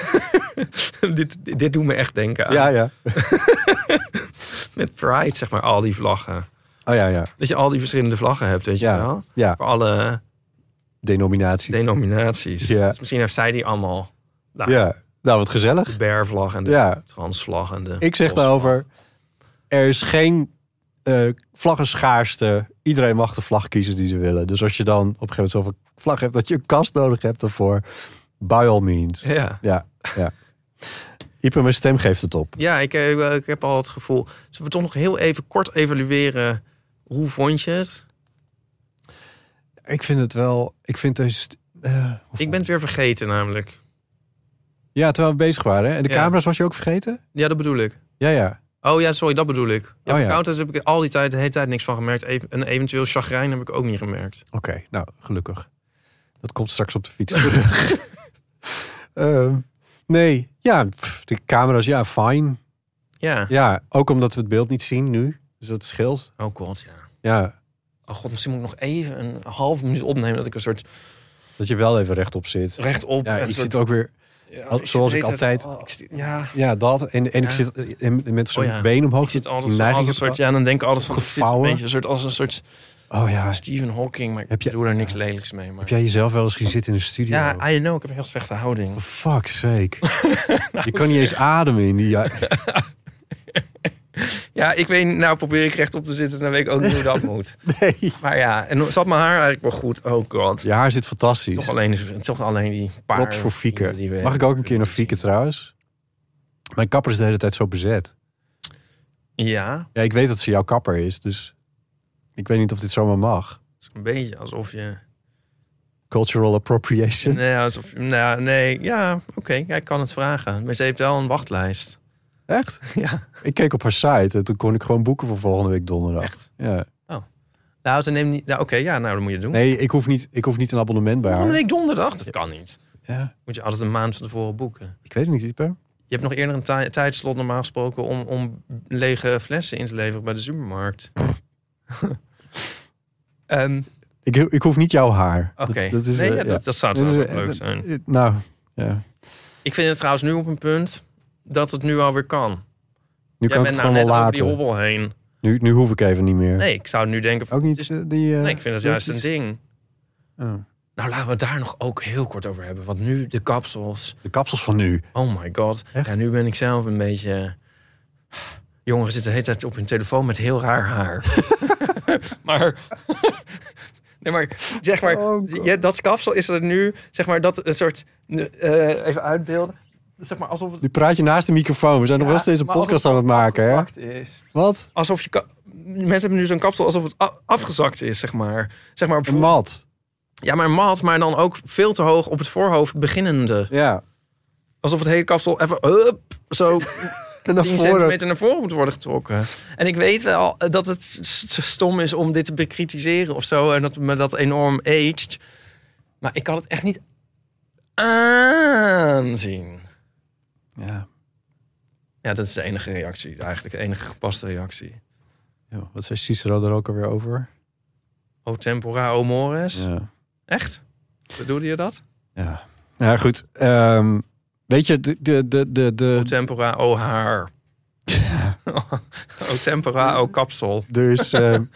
dit doet me echt denken aan. Ja. Met Pride, zeg maar, al die vlaggen. Oh ja. Dat je al die verschillende vlaggen hebt, weet je wel? Ja. Voor alle... Denominaties. Ja. Dus misschien heeft zij die allemaal... Nou, Nou, wat gezellig. De bearvlag en de transvlag. En de ik zeg daarover, er is geen vlaggenschaarste. Iedereen mag de vlag kiezen die ze willen. Dus als je dan op een gegeven moment zoveel vlag hebt dat je een kast nodig hebt daarvoor, by all means. Ja. Ipe, mijn stem geeft het op. Ja, ik heb al het gevoel. Zullen we toch nog heel even kort evalueren? Hoe vond je het? Ik vind het wel... Ik ben het weer vergeten namelijk. Ja, terwijl we bezig waren. Hè? En de camera's was je ook vergeten? Ja, dat bedoel ik. Ja. Oh ja, sorry, dat bedoel ik. Ja, verkoudheid heb ik al die tijd, de hele tijd niks van gemerkt. En eventueel chagrijn heb ik ook niet gemerkt. Oké, nou, gelukkig. Dat komt straks op de fiets terug. Nee, ja, de camera's, fine. Ja, ook omdat we het beeld niet zien nu. Dus dat scheelt. Oh god, Ja. Oh god, misschien moet ik nog even een half minuut opnemen dat ik een soort... Dat je wel even rechtop zit. Rechtop. Ja, ik zit ook weer... zoals ik altijd... Ja, dat. En ik zit met zo'n been omhoog. Ik zit altijd als een soort... Ja, dan denk ik altijd van... Gevouwen. Het zit als een soort... Oh ja. Stephen Hawking, maar ik doe daar niks lelijks mee. Maar... Heb jij jezelf wel eens gezien zitten in de studio? Ja, I know. Ik heb een heel slechte houding. For fuck's sake. Je kan niet eens ademen in die... Ja, ik weet, nou probeer ik rechtop te zitten en dan weet ik ook niet hoe dat moet. Nee. Maar ja, en zat mijn haar eigenlijk wel goed? Oh god. Je haar zit fantastisch. Toch alleen die paar... Props voor Fieke. Mag ik ook een keer naar Fieke trouwens? Mijn kapper is de hele tijd zo bezet. Ja? Ja, ik weet dat ze jouw kapper is, dus ik weet niet of dit zomaar mag. Het is een beetje alsof je... Cultural appropriation? Nee, alsof... Nou, nee, ja, oké. Ja, ik kan het vragen. Maar ze heeft wel een wachtlijst. Echt? Ja. Ik keek op haar site en toen kon ik gewoon boeken voor volgende week donderdag. Echt? Ja. Oh. Nou, ze neemt niet... Nou, oké, nou, dat moet je doen. Nee, ik hoef niet een abonnement bij haar. Volgende week donderdag? Dat kan niet. Ja. Moet je altijd een maand van tevoren boeken. Ik weet het niet, Ieper. Je hebt nog eerder een tijdslot normaal gesproken om lege flessen in te leveren bij de supermarkt. Ik hoef niet jouw haar. Oké. Dat is, dat zou trouwens leuk zijn. Nou, ja. Ik vind het trouwens nu op een punt dat het nu alweer kan. Nu kan ik het gewoon wel laten. Over die hobbel heen. Nu hoef ik even niet meer. Nee, ik zou nu denken... Ook niet nee, ik vind dat juist een ding. Oh. Nou, laten we het daar nog ook heel kort over hebben. Want nu de kapsels. De kapsels van nu. Oh my god. Echt? Ja, nu ben ik zelf een beetje... Jongeren zitten de hele tijd op hun telefoon met heel raar haar. maar... Nee, maar zeg maar... dat kapsel is er nu... Zeg maar dat een soort... even uitbeelden. Zeg maar alsof het... Nu praat je naast de microfoon. We zijn nog wel steeds een podcast aan het maken, hè? Is. Wat? Alsof je... Mensen hebben nu zo'n kapsel alsof het afgezakt is, zeg maar. Zeg maar een mat. Ja, maar een mat, maar dan ook veel te hoog op het voorhoofd beginnende. Ja. Alsof het hele kapsel even zo 10 centimeter naar voren moet worden getrokken. En ik weet wel dat het stom is om dit te bekritiseren of zo. En dat me dat enorm aged. Maar ik kan het echt niet aanzien. Ja. Ja, dat is de enige reactie. Eigenlijk de enige gepaste reactie. Ja, wat zei Cicero er ook alweer over? O tempora, o mores. Ja. Echt? Bedoelde je dat? Ja. Nou goed. Weet je, de... O tempora, o haar. O tempora, o kapsel. Dus...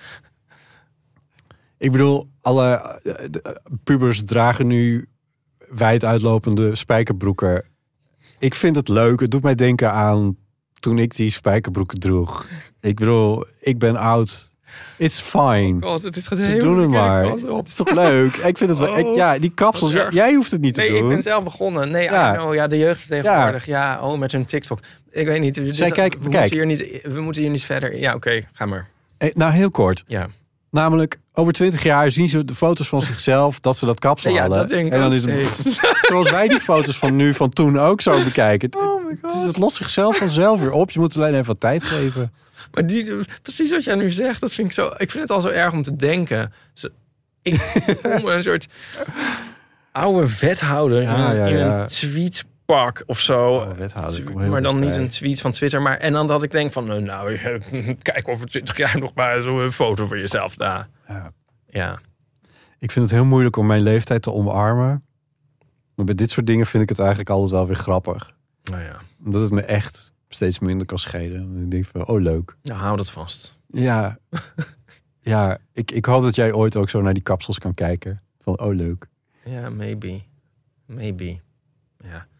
ik bedoel, alle pubers dragen nu wijd uitlopende spijkerbroeken. Ik vind het leuk. Het doet mij denken aan toen ik die spijkerbroeken droeg. Ik bedoel, ik ben oud. It's fine. Oh God, het gaat ze doen het maar. Het is toch leuk? Ik vind het wel... Ja, die kapsels. Jij hoeft het niet te doen. Nee, ik ben zelf begonnen. Nee, de jeugd vertegenwoordig. Ja, met hun TikTok. Ik weet niet. We moeten hier niet verder. Ja, oké, ga maar. Nou, heel kort. Ja. Namelijk, over 20 jaar zien ze de foto's van zichzelf dat ze dat kapsel hadden. Dat denk ik en dan is het zoals wij die foto's van toen ook zo bekijken. Oh my God. Het lost zichzelf vanzelf weer op. Je moet alleen even wat tijd geven. Maar precies wat jij nu zegt, dat vind ik zo. Ik vind het al zo erg om te denken. Ik voel me een soort oude wethouder in een tweetpak of zo. Maar dan niet een tweet van Twitter. Maar en dan dat ik denk van, kijk over 20 jaar nog maar zo'n foto van jezelf daar. Ja. Ik vind het heel moeilijk om mijn leeftijd te omarmen. Maar bij dit soort dingen vind ik het eigenlijk altijd wel weer grappig. Nou ja. Omdat het me echt steeds minder kan schelen. Ik denk van, leuk. Nou, hou dat vast. Ja. Ja, ik hoop dat jij ooit ook zo naar die kapsels kan kijken. Van, leuk. Ja, maybe. Ja.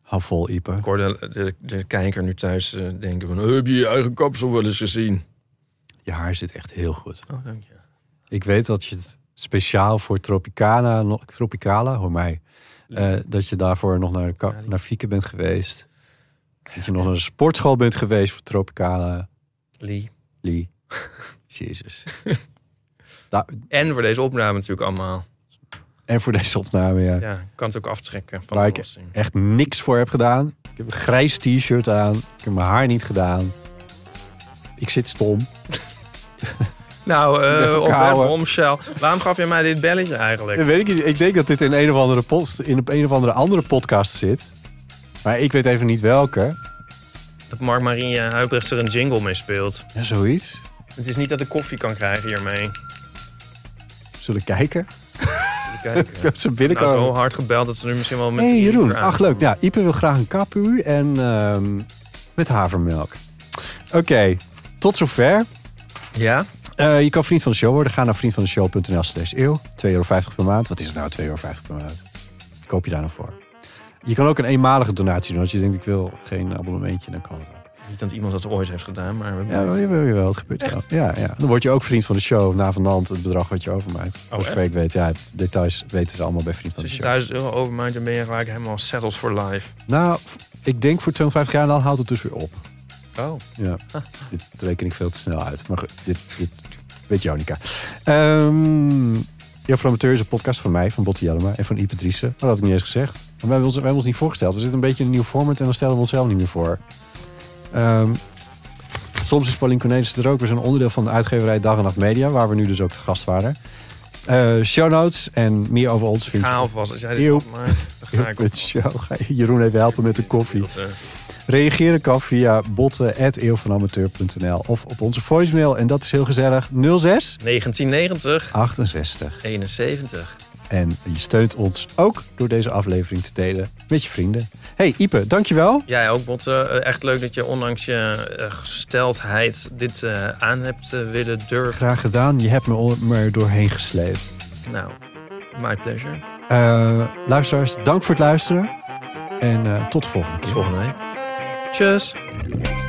Hou vol, Ipe. Ik hoorde de kijker nu thuis denken van... heb je je eigen kapsel wel eens gezien? Je haar zit echt heel goed. Oh, dank je. Ik weet dat je het speciaal voor Tropicala, hoor mij... dat je daarvoor nog naar Fieke bent geweest. Dat je nog naar de sportschool bent geweest voor Tropicala. Lee. Jezus. En voor deze opname natuurlijk allemaal. En voor deze opname, ja. Ja, ik kan het ook aftrekken van waar de ik belasting. echt niks voor heb gedaan. Ik heb een grijs t-shirt aan. Ik heb mijn haar niet gedaan. Ik zit stom. Nou, op bombshell. Waarom gaf je mij dit belletje eigenlijk? Dat weet ik niet. Ik denk dat dit in een of andere podcast zit. Maar ik weet even niet welke. Dat Mark-Marie Huibrechts er een jingle mee speelt. Ja, zoiets. Het is niet dat ik koffie kan krijgen hiermee. Zullen kijken? Ze binnenkomen. Nou, zo hard gebeld dat ze nu misschien wel met... Hey Jeroen, ach leuk. Ja, Ipe wil graag een kapu en met havermelk. Oké, tot zover. Ja? Je kan vriend van de show worden. Ga naar vriendvandeshow.nl/eeuw. €2,50 per maand. Wat is het nou, €2,50 per maand? Koop je daar nou voor? Je kan ook een eenmalige donatie doen. Als je denkt, ik wil geen abonnementje, dan kan het ook. Niet dat iemand dat ooit heeft gedaan, maar... Jawel, het gebeurt wel. Ja. Dan word je ook vriend van de show. Na van de hand het bedrag wat je overmaakt. Voor zover ik weet, details weten ze allemaal bij vriend van de show. Als je €1.000 overmaakt, dan ben je gelijk helemaal settled for life. Nou, ik denk voor 250 jaar, dan houdt het dus weer op. Oh. Ja, dit reken ik veel te snel uit. Maar goed, dit weet Jonica. Eeuw van Amateur is een podcast van mij, van Botte Jellema en van Ipe Driessen. Dat had ik niet eens gezegd. Maar wij hebben ons niet voorgesteld. We zitten een beetje in een nieuw format en dan stellen we onszelf niet meer voor. Soms is Paulien Cornelissen er ook. We zijn onderdeel van de uitgeverij Dag en Nacht Media, waar we nu dus ook te gast waren. Show notes en meer over ons vind je... Ga alvast, als jij dit opmaakt, dan ga ik op. Ga Jeroen even helpen met de koffie. Reageren kan via botten@eeuwvanamateur.nl of op onze voicemail. En dat is heel gezellig. 06 1990 68 71. En je steunt ons ook door deze aflevering te delen met je vrienden. Hey Ipe, dankjewel. Jij ook, Botte. Echt leuk dat je ondanks je gesteldheid dit aan hebt willen durven. Graag gedaan. Je hebt me er doorheen gesleept. Nou, my pleasure. Luisteraars, dank voor het luisteren. En tot de volgende keer. Tot volgende week. Tjus.